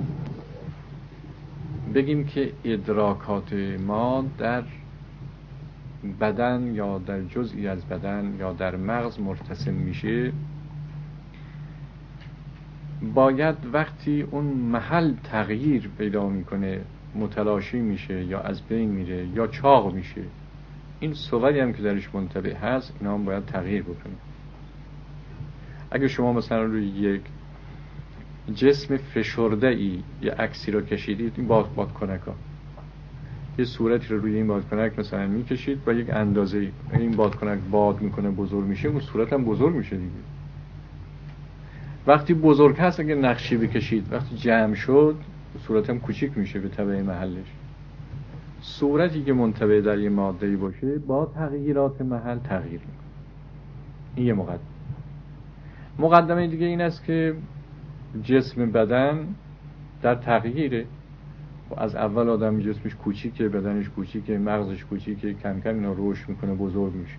بگیم که ادراکات ما در بدن یا در جزئی از بدن یا در مغز مرتسم میشه، باید وقتی اون محل تغییر پیدا میکنه، متلاشی میشه یا از بین میره یا چاق میشه، این صوری هم که درش منطبع هست اینا هم باید تغییر بکنه. اگه شما مثلا روی یک جسم فشرده‌ای یه عکسی رو کشیدید، این بادکنک ها یه صورتی رو روی این بادکنک مثلا میکشید با یک اندازه، این بادکنک باد میکنه بزرگ میشه، اون صورت هم بزرگ میشه دیگه. وقتی بزرگ هست اگه نقشی بکشید، وقتی جمع شد صورت هم کوچیک میشه به تبع محلش. صورتی که منطبع در یه ماده‌ای باشه با تغییرات محل تغییر میکنه. این یه مقدمه دیگه این است که جسم بدن در تغییره. از اول آدم جسمش کوچیکه، بدنش کوچیکه، مغزش کوچیکه، کم کم اینا رشد میکنه، بزرگ میشه.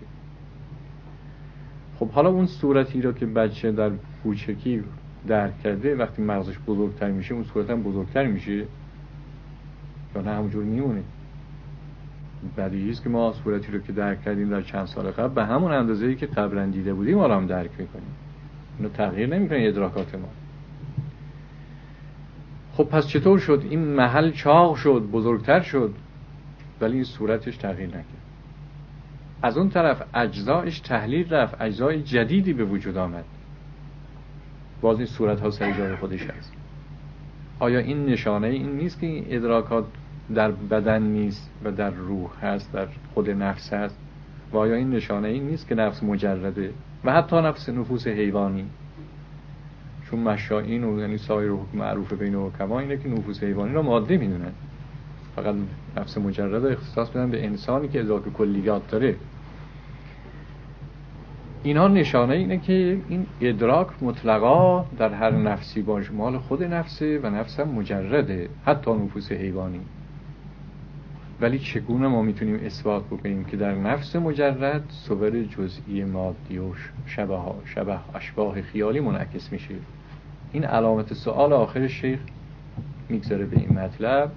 خب حالا اون صورتی رو که بچه در کوچکی درک کرده وقتی مغزش بزرگتر میشه اون صورت هم بزرگتر میشه یا نه همونجور میمونه؟ بدیهی است که ما صورتی رو که درک کردیم در چند سال قبل به همون اندازه‌ای که قبلا دیده بودیم حالا هم درک میکنیم. اینو تغییر نمیکنه ادراکات ما. خب پس چطور شد این محل چاق شد، بزرگتر شد ولی این صورتش تغییر نکرد؟ از اون طرف اجزایش تحلیل رفت، اجزای جدیدی به وجود آمد، باز این صورت ها سر جای خودش هست. آیا این نشانه این نیست که این ادراکات در بدن نیست و در روح هست، در خود نفس هست؟ و آیا این نشانه این نیست که نفس مجرده و حتی نفوس حیوانی؟ چون مشایین و یعنی سایر حکم معروف بین حکما اینه که نفوس حیوانی را ماده میدونن، فقط نفس مجرده اختصاص بدن به انسانی که ادراک کلیات داره. اینها نشانه اینه که این ادراک مطلقا در هر نفسی باشه مال خود نفسه و نفس هم مجرده، حتی نفوس حیوانی. ولی چگونه ما میتونیم اثبات بکنیم که در نفس مجرد صور جزئی مادی و شبه اشباح خیالی منعکس میشه؟ این علامت سوال آخر شیخ میگذاره به این مطلب.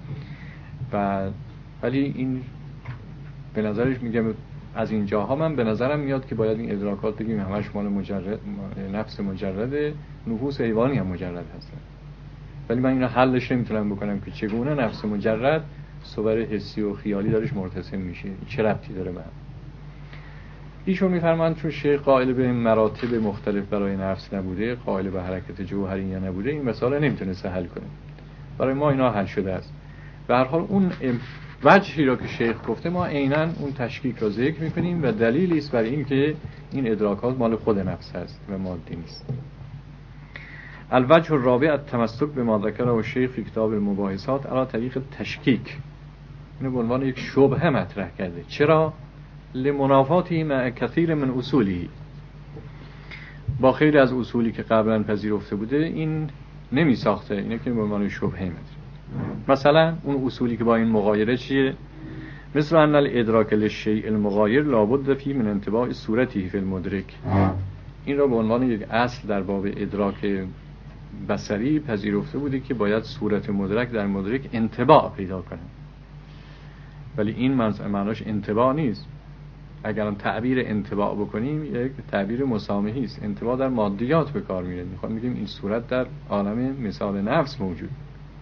ولی این به نظرش میگم از این جاها من به نظرم میاد که باید این ادراکات بگیم همش مال نفس مجرده، نفوس حیوانی هم مجرد هستن. ولی من اینو حلش نمیتونم بکنم که چگونه نفس مجرد صور حسی و خیالی دارش مرتسم میشه، چه ربطی داره به هم. ایشون میفرمایند چون شیخ قائل به مراتب مختلف برای نفس نبوده، قائل به حرکت جوهریه نبوده، این مسئله نمیتونه حل کنه. برای ما اینا حل شده است. به هر حال اون وجهی را که شیخ گفته ما عیناً اون تشکیک را ذکر میکنیم و دلیلی است برای این که این ادراکات مال خود نفس هست و مادی نیست. الوجه الرابع التمسک بما ذکره الشیخ فی کتاب المباحثات علی طریق تشکیک، اینو به عنوان یک شبهه مطرح کرده. چرا؟ لمنافاتی مع کثیر من اصولی، با خیلی از اصولی که قبلا پذیرفته بوده این نمی ساخته، اینه که به عنوان شبهه مطرح. مثلا اون اصولی که با این مغایره چیه؟ مثل ان الادراک للشیء المغایر لابد فی من انطباع صورته فی المدرک، این را به عنوان یک اصل در باب ادراک بصری پذیرفته بوده که باید صورت مدرک در مدرک انطباع پیدا کنه، ولی این معناش انطباع نیست. اگر تعبیر انطباع بکنیم یک تعبیر مسامحی است. انطباع در مادیات به کار میره، میخوام بگیم این صورت در عالم مثال نفس موجود.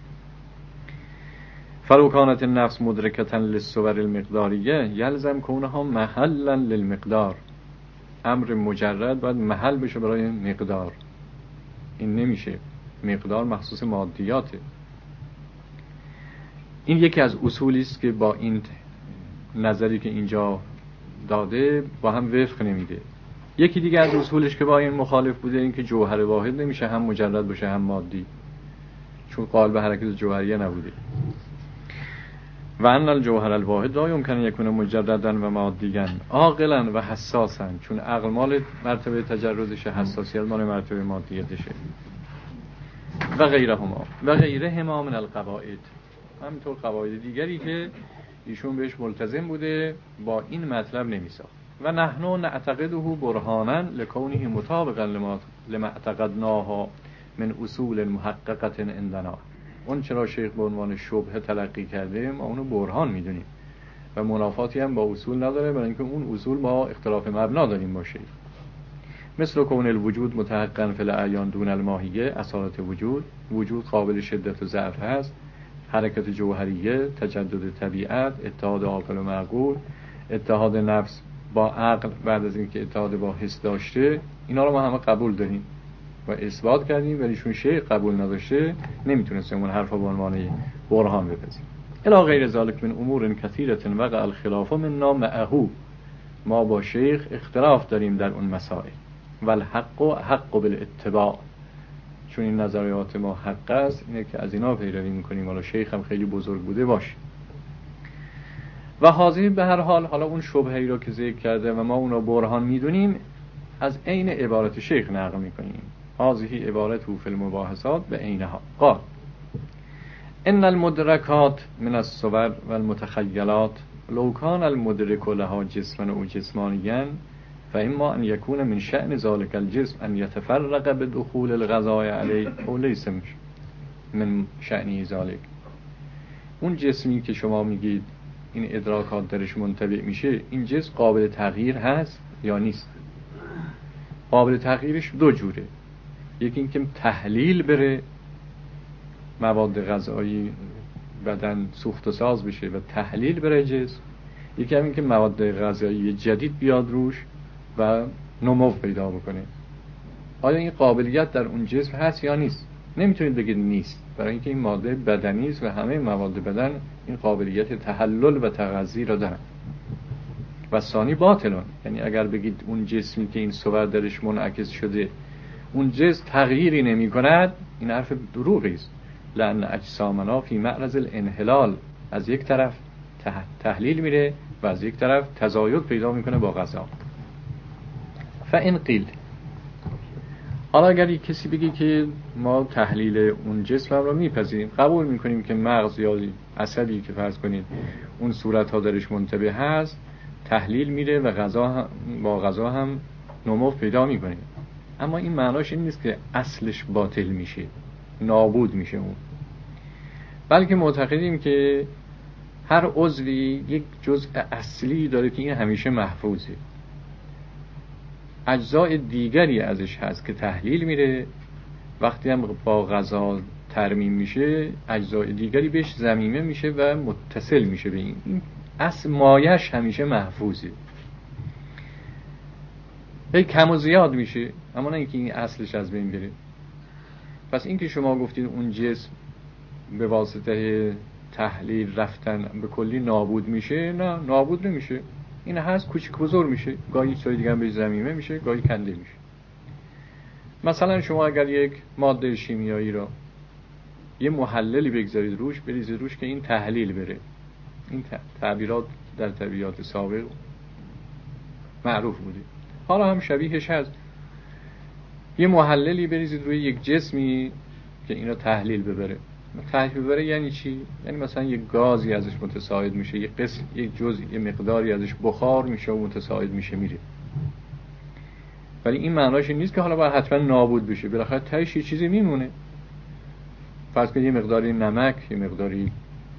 فلو کانت النفس مدرکتا للصور المقداریه یلزم کونها محلا للمقدار، امر مجرد باید محل بشه برای مقدار، این نمیشه، مقدار مخصوص مادیاته. این یکی از اصولی است که با این نظری که اینجا داده با هم وفق نمیده. یکی دیگه از اصولش که با این مخالف بوده این که جوهر واحد نمیشه هم مجرد باشه هم مادی، چون قالب حرکت جوهریه نبوده. و ان الجوهر الواحد لا يمكن يكون مجردا و مادیا عاقلا و حساسا، چون عقل مال مرتبه تجردشه، حساسیت مال مرتبه مادیتشه. و غیرهما و غیرهما من القواعد، همینطور قواعد دیگری که ایشون بهش ملتزم بوده با این مطلب نمیساخت. و نحن نعتقده برهانا لکونه مطابقا لما اعتقدناها من اصول محققه عندنا، اون چرا شیخ به عنوان شبهه تلقی کرده ما اونو برهان میدونیم و منافاتی هم با اصول نداره، برای اینکه اون اصول ما اختلاف مبنا داریم با شیخ. مثل کون الوجود متحققا فی الاعیان دون الماهیه، اصالت وجود قابل شدت و ضعف هست، حرکت جوهریه، تجدد طبیعت، اتحاد عاقل و معقول، اتحاد نفس با عقل بعد از اینکه اتحاد با حس داشته، اینا رو ما همه قبول داریم و اثبات کردیم، ولی چون شیخ قبول نداشته نمیتونستیم اون حرفا به عنوان برهان بپذیریم. الی غیر ذلک من امور کثیره وقع الخلاف منا معه، ما با شیخ اختلاف داریم در اون مسائل. والحق حق بالاتباع، چون این نظریات ما حق است اینه که از اینا پیروی میکنیم، حالا شیخ هم خیلی بزرگ بوده باشه. و حاضر به هر حال حالا اون شبهه‌ای رو که ذکر کرده و ما اون رو برهان میدونیم از عین عبارت شیخ نقل میکنیم. هذه عبارته فی المباحثات به عینها قال ان المدرکات من الصور والمتخیلات لو کان المدرک لها جسما او جسمانیا فاما ان یکون من شأن ذلك الجسم ان یتفرق بدخول الغذاء علیه او لیس من شأنه ذلك. اون جسمی که شما میگید این ادراکات درش منطبق میشه، این جسم قابل تغییر هست یا نیست؟ قابل تغییرش دو جوره، یکی این که تحلیل بره، مواد غذایی بدن سوخت و ساز بشه و تحلیل بره جسم، یکی هم این که مواد غذایی جدید بیاد روش و نمو پیدا بکنه. آیا این قابلیت در اون جسم هست یا نیست؟ نمیتونید بگید نیست، برای اینکه این ماده بدنی است و همه مواد بدن این قابلیت تحلل و تغذی را دارن. و ثانی باطلون، یعنی اگر بگید اون جسمی که این صور درش منعکس شده اون جسم تغییری نمی کند، این حرف دروغی است. لأن اجسامنا فی معرض الانحلال، از یک طرف تحلیل میره و از یک طرف تزاید پیدا میکنه با غذا. فإن قیل، حالا اگر یک کسی بگی که ما تحلیل اون جسم رو میپذیریم، قبول میکنیم که مغز یا عصبی که فرض کنید اون صورت ها درش منطبق هست، تحلیل میره و با غذا هم نمو پیدا میکنه، اما این معناش این نیست که اصلش باطل میشه، نابود میشه اون، بلکه معتقدیم که هر عضوی یک جزء اصلی داره که این همیشه محفوظه، اجزای دیگری ازش هست که تحلیل میره، وقتی هم با غذا ترمیم میشه اجزای دیگری بهش ضمیمه میشه و متصل میشه به این اصل، مایش همیشه محفوظه، هی کم و زیاد میشه، اما نه اینکه این اصلش از بین بره. پس این که شما گفتید اون جسم به واسطه تحلیل رفتن به کلی نابود میشه، نه نابود نمیشه، این هست کوچیک بزرگ میشه، گاهی چیزای دیگه هم به ضمیمه میشه، گاهی کنده میشه. مثلا شما اگر یک ماده شیمیایی را یه محللی بگذارید روش، بریزید روش که این تحلیل بره، این تعبیرات در طبیعات سابق معروف بوده، حالا هم شبیهش هست. یه محللی بریزید روی یک جسمی که اینا تحلیل ببره. تحلیل ببره یعنی چی؟ یعنی مثلا یک گازی ازش متصاعد میشه، یک قسم، یک جزء، یک مقداری ازش بخار میشه و متصاعد میشه میره. ولی این معناش نیست که حالا باید حتما نابود بشه، بالاخره تهش یه چیزی میمونه. فرض کنید یه مقداری نمک، یه مقداری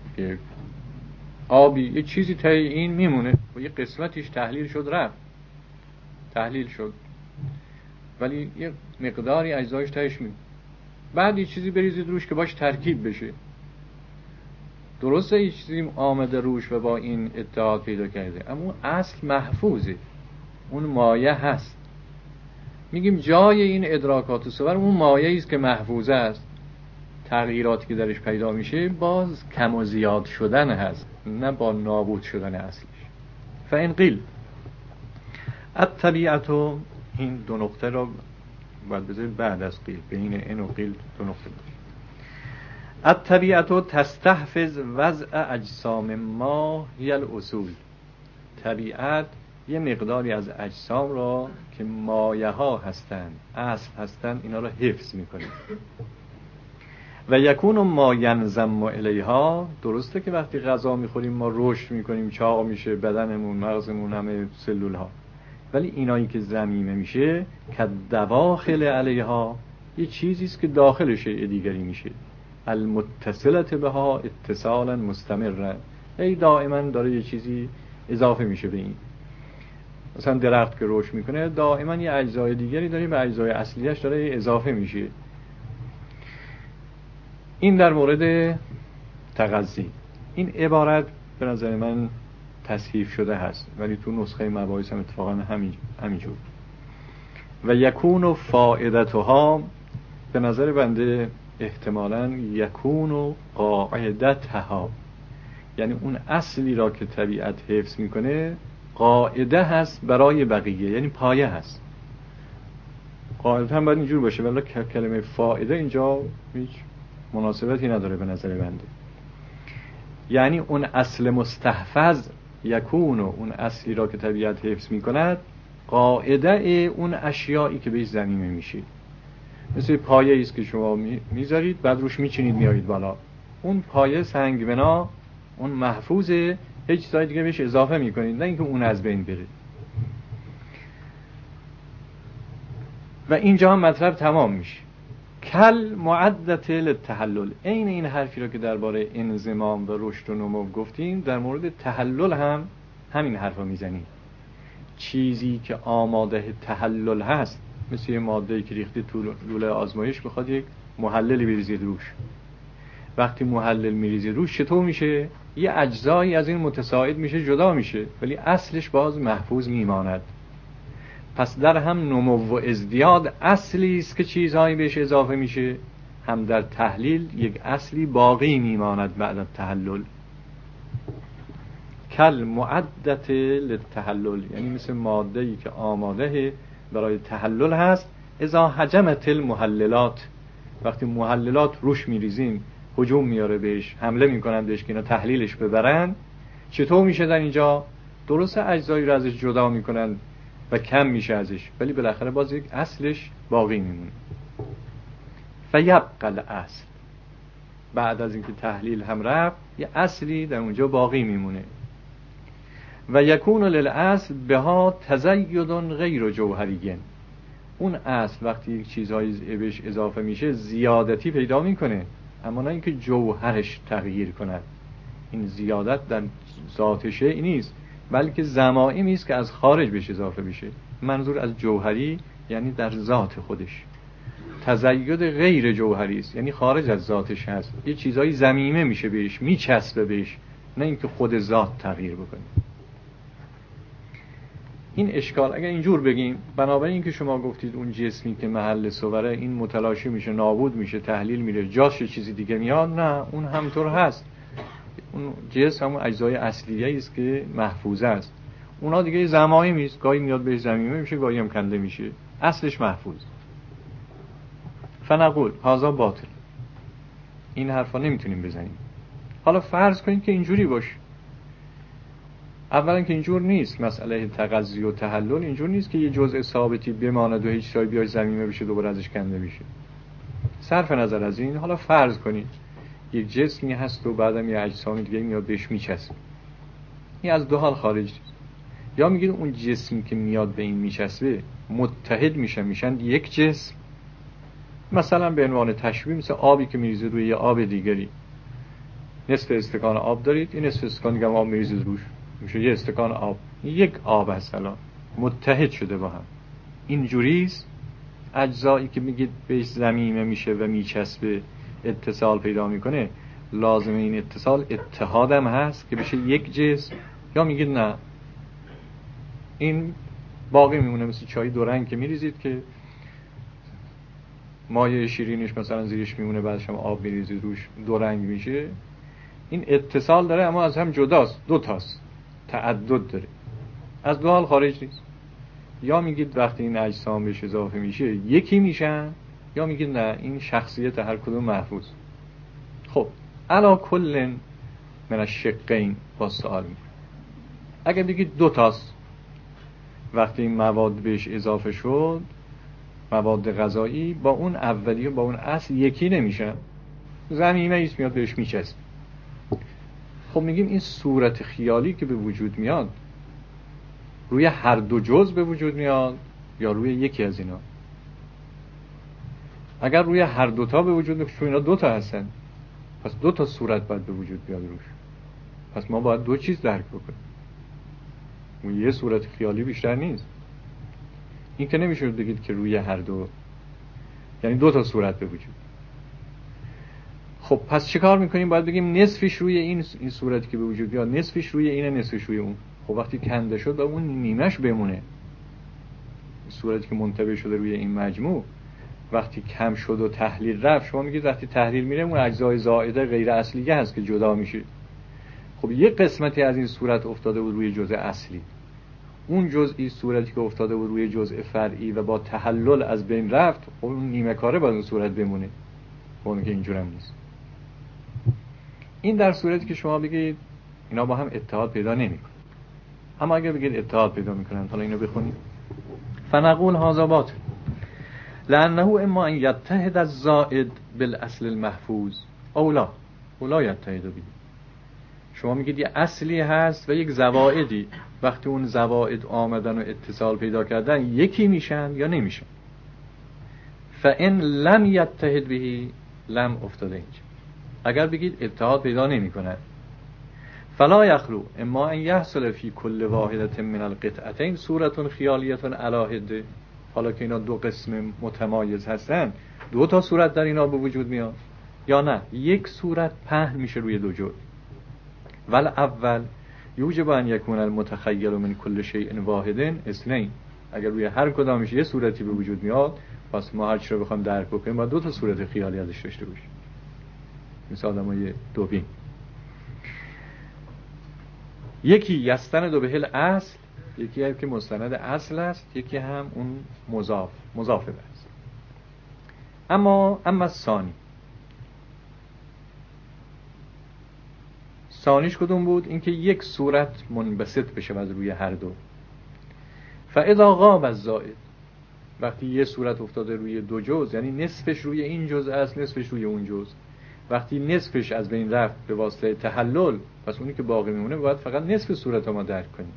آبی، یه چیزی ته این میمونه و یه قسمتش تحلیل شد رفت، تحلیل شد، ولی یه مقداری اجزایش تهش میمونه. بعد یه چیزی بریزید روش که باش ترکیب بشه. درسته یه چیزی آمده روش و با این اتحاد پیدا کرده، اما اون اصل محفوظه، اون مایه هست. میگیم جای این ادراکات و صور اون مایه است که محفوظه است. تغییراتی که درش پیدا میشه باز کم و زیاد شدن هست، نه با نابود شدن اصلش. فإن قیل الطبیعت، این دو نقطه را باید بذارید بعد از قیل، بین این و قیل دو نقطه باشه. الطبیعت تستحفظ وضع اجسام ما هی الاصول. طبیعت یه مقداری از اجسام را که مایه ها هستند، اصل هستند، اینا را حفظ میکنه. و یکون ما ینضم الیها. درسته که وقتی غذا میخوریم ما رشد میکنیم، چاق میشه بدنمون، مغزمون، همه سلول ها، ولی اینایی که ضمیمه میشه که دواخل علیها، یه چیزی است که داخل شیء دیگری میشه. المتصلت بها اتصالا مستمرا، ای دائما داره یه چیزی اضافه میشه به این. مثلا درخت که رشد میکنه دائما یه اجزای دیگری داره به اجزای اصلیش داره اضافه میشه. این در مورد تغذی. این عبارت به نظر من تصحیف شده هست، ولی تو نسخه مباحث هم اتفاقا همینجور. و یکون فائدتها، به نظر بنده احتمالاً یکون قاعدتها، یعنی اون اصلی را که طبیعت حفظ میکنه قاعده هست برای بقیه، یعنی پایه هست. قاعده هم باید اینجور باشه، ولی کلمه فائده اینجا هیچ مناسبتی نداره به نظر بنده. یعنی اون اصل مستحفظ یکون، اون اصلی را که طبیعت حفظ میکند قاعده اون اشیایی که بهش ضمیمه میشه. مثل پایه ایست که شما میذارید بعد روش میچینید میایید بالا، اون پایه سنگ بنا، اون محفوظه، هیچ چیزای دیگه بهش اضافه میکنید، نه اینکه اون از بین بره. و اینجا هم مطلب تمام میشه. کل معدت للتحلل، عین این حرفی را که درباره انضمام و رشد و نمو گفتیم در مورد تحلل هم همین حرفا میزنیم. چیزی که آماده تحلل هست، مثل یه ماده‌ای که ریختی تو لوله آزمایش بخواد یک محللی بریزید روش، وقتی محلل میریزید روش چطور میشه؟ یه اجزایی از این متصاعد میشه، جدا میشه، ولی اصلش باز محفوظ میماند. پس در هم نمو و ازدیاد اصلی است که چیزهایی بهش اضافه میشه، هم در تحلیل یک اصلی باقی میماند بعد از تحلل. کل معدت للتحلل، یعنی مثل ماده‌ای که آماده برای تحلل هست. اذا هجمت المحللات، وقتی محللات روش میریزیم هجوم میاره بهش، حمله میکنن بهش که اینا تحلیلش ببرن، چطور میشه در اینجا؟ درسته اجزایی رو ازش جدا میکنن و کم میشه ازش، ولی بالاخره باز یک اصلش باقی میمونه. فیبقى الاصل، بعد از اینکه تحلیل هم رفت یه اصلی در اونجا باقی میمونه. و یکون للاصل بها تزید غیر جوهری، اون اصل وقتی یک چیزهایی بهش اضافه میشه زیادتی پیدا میکنه، اما نه اینکه جوهرش تغییر کند. این زیادت در ذات شیء نیست، بلکه ضمائمی است که از خارج بهش اضافه میشه. منظور از جوهری یعنی در ذات خودش. تزید غیر جوهری است، یعنی خارج از ذاتش هست، یه چیزایی ضمیمه میشه بهش، میچسبه بهش، نه اینکه خود ذات تغییر بکنه. این اشکال اگر اینجور بگیم، بنابراین اینکه شما گفتید اون جسمی که محل صوره این متلاشی میشه، نابود میشه، تحلیل میره، جاش چیزی دیگه میاد، نه، اون همطور هست. اون جسم همون اجزای اصلیه است که محفوظ است. اونا دیگه زمانی نیست، گاهی میاد به زمینه میشه، گاهی هم کنده میشه، اصلش محفوظ. فنقول هذا باطل، این حرفا نمیتونیم بزنیم. حالا فرض کنید که اینجوری باشه. اولا که اینجور نیست، مسئله تغذی و تحلل اینجور نیست که یه جزء ثابتی بماند و هیچ جایی بیاد زمینه بشه دوباره ازش کنده بشه. صرف نظر از این، حالا فرض کنید یک جسمی هست و بعدم یه اجسام دیگه میاد بهش میچسبه. این از دو حال خارج نیست. یا میگید اون جسمی که میاد به این میچسبه متحد میشن یک جسم، مثلا به عنوان تشبیه مثل آبی که میریزه روی یه آب دیگری. نصف استکان آب دارید، این نصف استکان دیگه آب میریزید روش، میشه یه استکان آب. یک آب هست، الان متحد شده با هم. اینجوریست اجزایی که میگید بهش ضمیمه میشه و میچسبه اتصال پیدا میکنه، لازم این اتصال اتحادم هست که بشه یک جسم؟ یا میگید نه، این باقی میمونه مثل چای دو رنگ که میریزید که مایه شیرینش مثلا زیرش میمونه، بعدش هم آب میریزید روش دو رنگ میشه. این اتصال داره اما از هم جداست، دو تاست، تعدد داره، از دو حال خارج نیست. یا میگید وقتی این اجسام بهش اضافه میشه یکی میشن، یا میگید نه، این شخصیت هر کدوم محفوظ. خب علا کل من الشقین با سوال میکنه، اگه بگید دو تاست، وقتی این مواد بهش اضافه شد، مواد غذایی با اون اولی و با اون اصل یکی نمیشن، ضمیمه ایست میاد بهش میچسبه. خب میگیم این صورت خیالی که به وجود میاد روی هر دو جزء به وجود میاد یا روی یکی از اینا؟ اگر روی هر دوتا به وجود میاد، چون اینا دوتا هستن، پس دوتا صورت باید به وجود بیاد روش. پس ما باید دو چیز درک بکنیم، اون یه صورت خیالی بیشتر نیست. این که نمیشه بگید که روی هر دو، یعنی دوتا صورت به وجود. خب پس چه کار میکنیم؟ باید بگیم نصفش روی این صورتی که به وجود بیاد، نصفش روی اینه، نصفش روی اون. خب وقتی کنده شد و اون نیمش بمونه، صورتی که منطبق شده روی این مجموع وقتی کم شد و تحلیل رفت، شما میگید وقتی تحلیل میره اون اجزای زائده غیر اصلیه هست که جدا میشه. خب یک قسمتی از این صورت افتاده بود روی جزء اصلی، اون جزئی صورتی که افتاده بود روی جزء فرعی و با تحلل از بین رفت، خب اون نیمه کاره باید اون صورت بمونه. اون که اینجور هم نیست. این در صورتی که شما بگید اینا با هم اتحاد پیدا نمیکنن. اما اگر بگید اتحاد پیدا میکنن، حالا اینو بخونید. فنقول هذا باطل لانه اما ان یتحد الزائد بالاصل المحفوظ او لا یتحد به. شما میگید یه اصلی هست و یک زوائدی، وقتی اون زوائد آمدن و اتصال پیدا کردن یکی میشن یا نمیشن. فان لم یتحد به لم افتاده اینجا. اگر بگید اتحاد پیدا نمیکنن، فلا یخلو اما ان یحصل فی کل واحدة من القطعتین صورت خیالیة علی حده. حالا که اینا دو قسم متمایز هستن، دو تا صورت در اینا به وجود میاد، یا نه یک صورت پهن میشه روی دو جزء. ول اول یوجب ان یکون المتخیل من کل شیء واحد اثنین. اگر روی هر کدامش یه صورتی به وجود میاد، پس ما هر چی رو بخوام درک بکنیم باید دو تا صورت خیالی ازش داشته باشیم، مثل آدمای دوبین. یکی یستند به الاصل، یکی هم که مستند اصل است، یکی هم اون مضاف به است. اما ثانیش کدوم بود؟ اینکه یک صورت منبسط بشه از روی هر دو. فاذا غاب الزائد، وقتی یه صورت افتاده روی دو جزء، یعنی نصفش روی این جزء است، نصفش روی اون جزء، وقتی نصفش از بین رفت به واسطه تحلل، پس اونی که باقی میمونه باید فقط نصف صورت ما درک کنیم.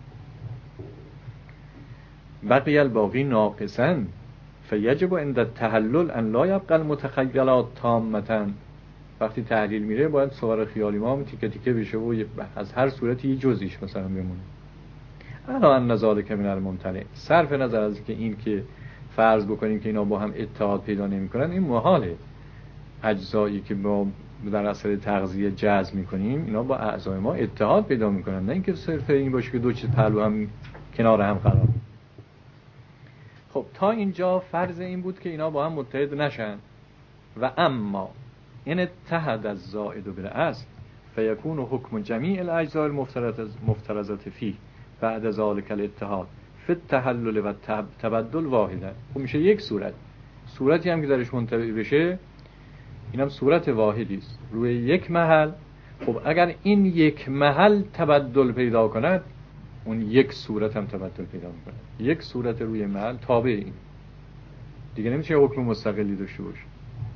بقی الباقی ناقصا فیجب عند التحلل ان لا یبقى المتخیلات تامة. وقتی تحلیل میره باید صور خیالی ما هم تیکه تیکه بشه و از هر صورتی یه جزئیش مثلا بمونه. الا ان ذلک من الممتنع. صرف نظر از که این که فرض بکنیم که اینا با هم اتحاد پیدا نمیکنن، این محاله. اجزایی که ما در اثر تغذیه جذب میکنیم اینا با اعضای ما اتحاد پیدا میکنن، نه اینکه صرف این باشه که دو چیز پهلو هم کنار هم قرار میگیرن. خب تا اینجا فرض این بود که اینا با هم متحد نشن. و اما این اتحاد الزائد بالاصل فیکون حکم جمیع الاجزاء المفترضة فيه بعد ذلك الاتحاد فی التحلل و تبدل واحدا. خب میشه یک صورتی هم که درش منطبع بشه اینم صورت واحدی است روی یک محل. خب اگر این یک محل تبدل پیدا کند اون یک صورت هم تبدل پیدا میکنه. یک صورت روی محل تابع این دیگه نمیشه حکم مستقلی داشته باشه.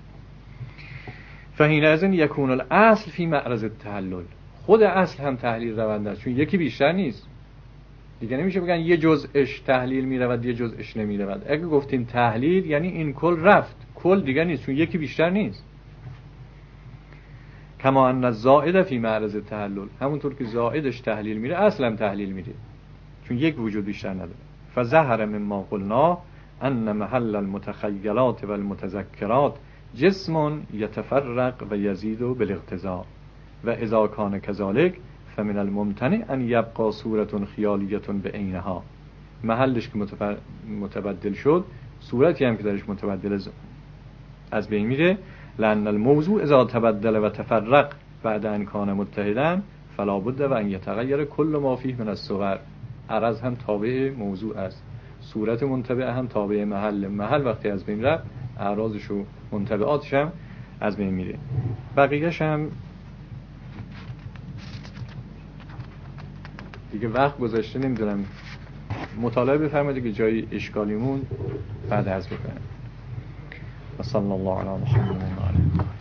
فحینئذ یکون الاصل فی معرض التحلل، خود اصل هم تحلیل رونده است چون یکی بیشتر نیست دیگه. نمیشه بگن یه جزءش تحلیل میرود یه جزءش نمیرود. اگه گفتیم تحلیل یعنی این کل رفت، کل دیگه نیست چون یکی بیشتر نیست. کما ان الزائد فی معرض التحلل، همونطور که زائدش تحلیل میره اصل هم تحلیل میره چون یک وجود بیشتر نداره. فظهر مما قلنا ان محل المتخیلات و المتذکرات جسم یتفرق و یزید بالاقتضاء و اذا کان کذلک فمن الممتنع ان یبقى صورت خیالیه بعینها. محلش که متبدل شد صورتی هم که درش متبدل از بین میره. لأن الموضوع اذا تبدل و تفرق بعد ان کان متحدا فلا بد و ان یتغیر کل ما فیه من الصور. عرض هم تابع موضوع است، صورت منتبع هم تابع محل وقتی از بین رفت اعراضش و منتبعاتش هم از بین میره. بقیهش هم دیگه وقت گذاشته نمیدونم مطالعه بفرمایید که جای اشکالیمون بعد از بکنم. و صلی الله علی محمد و آله.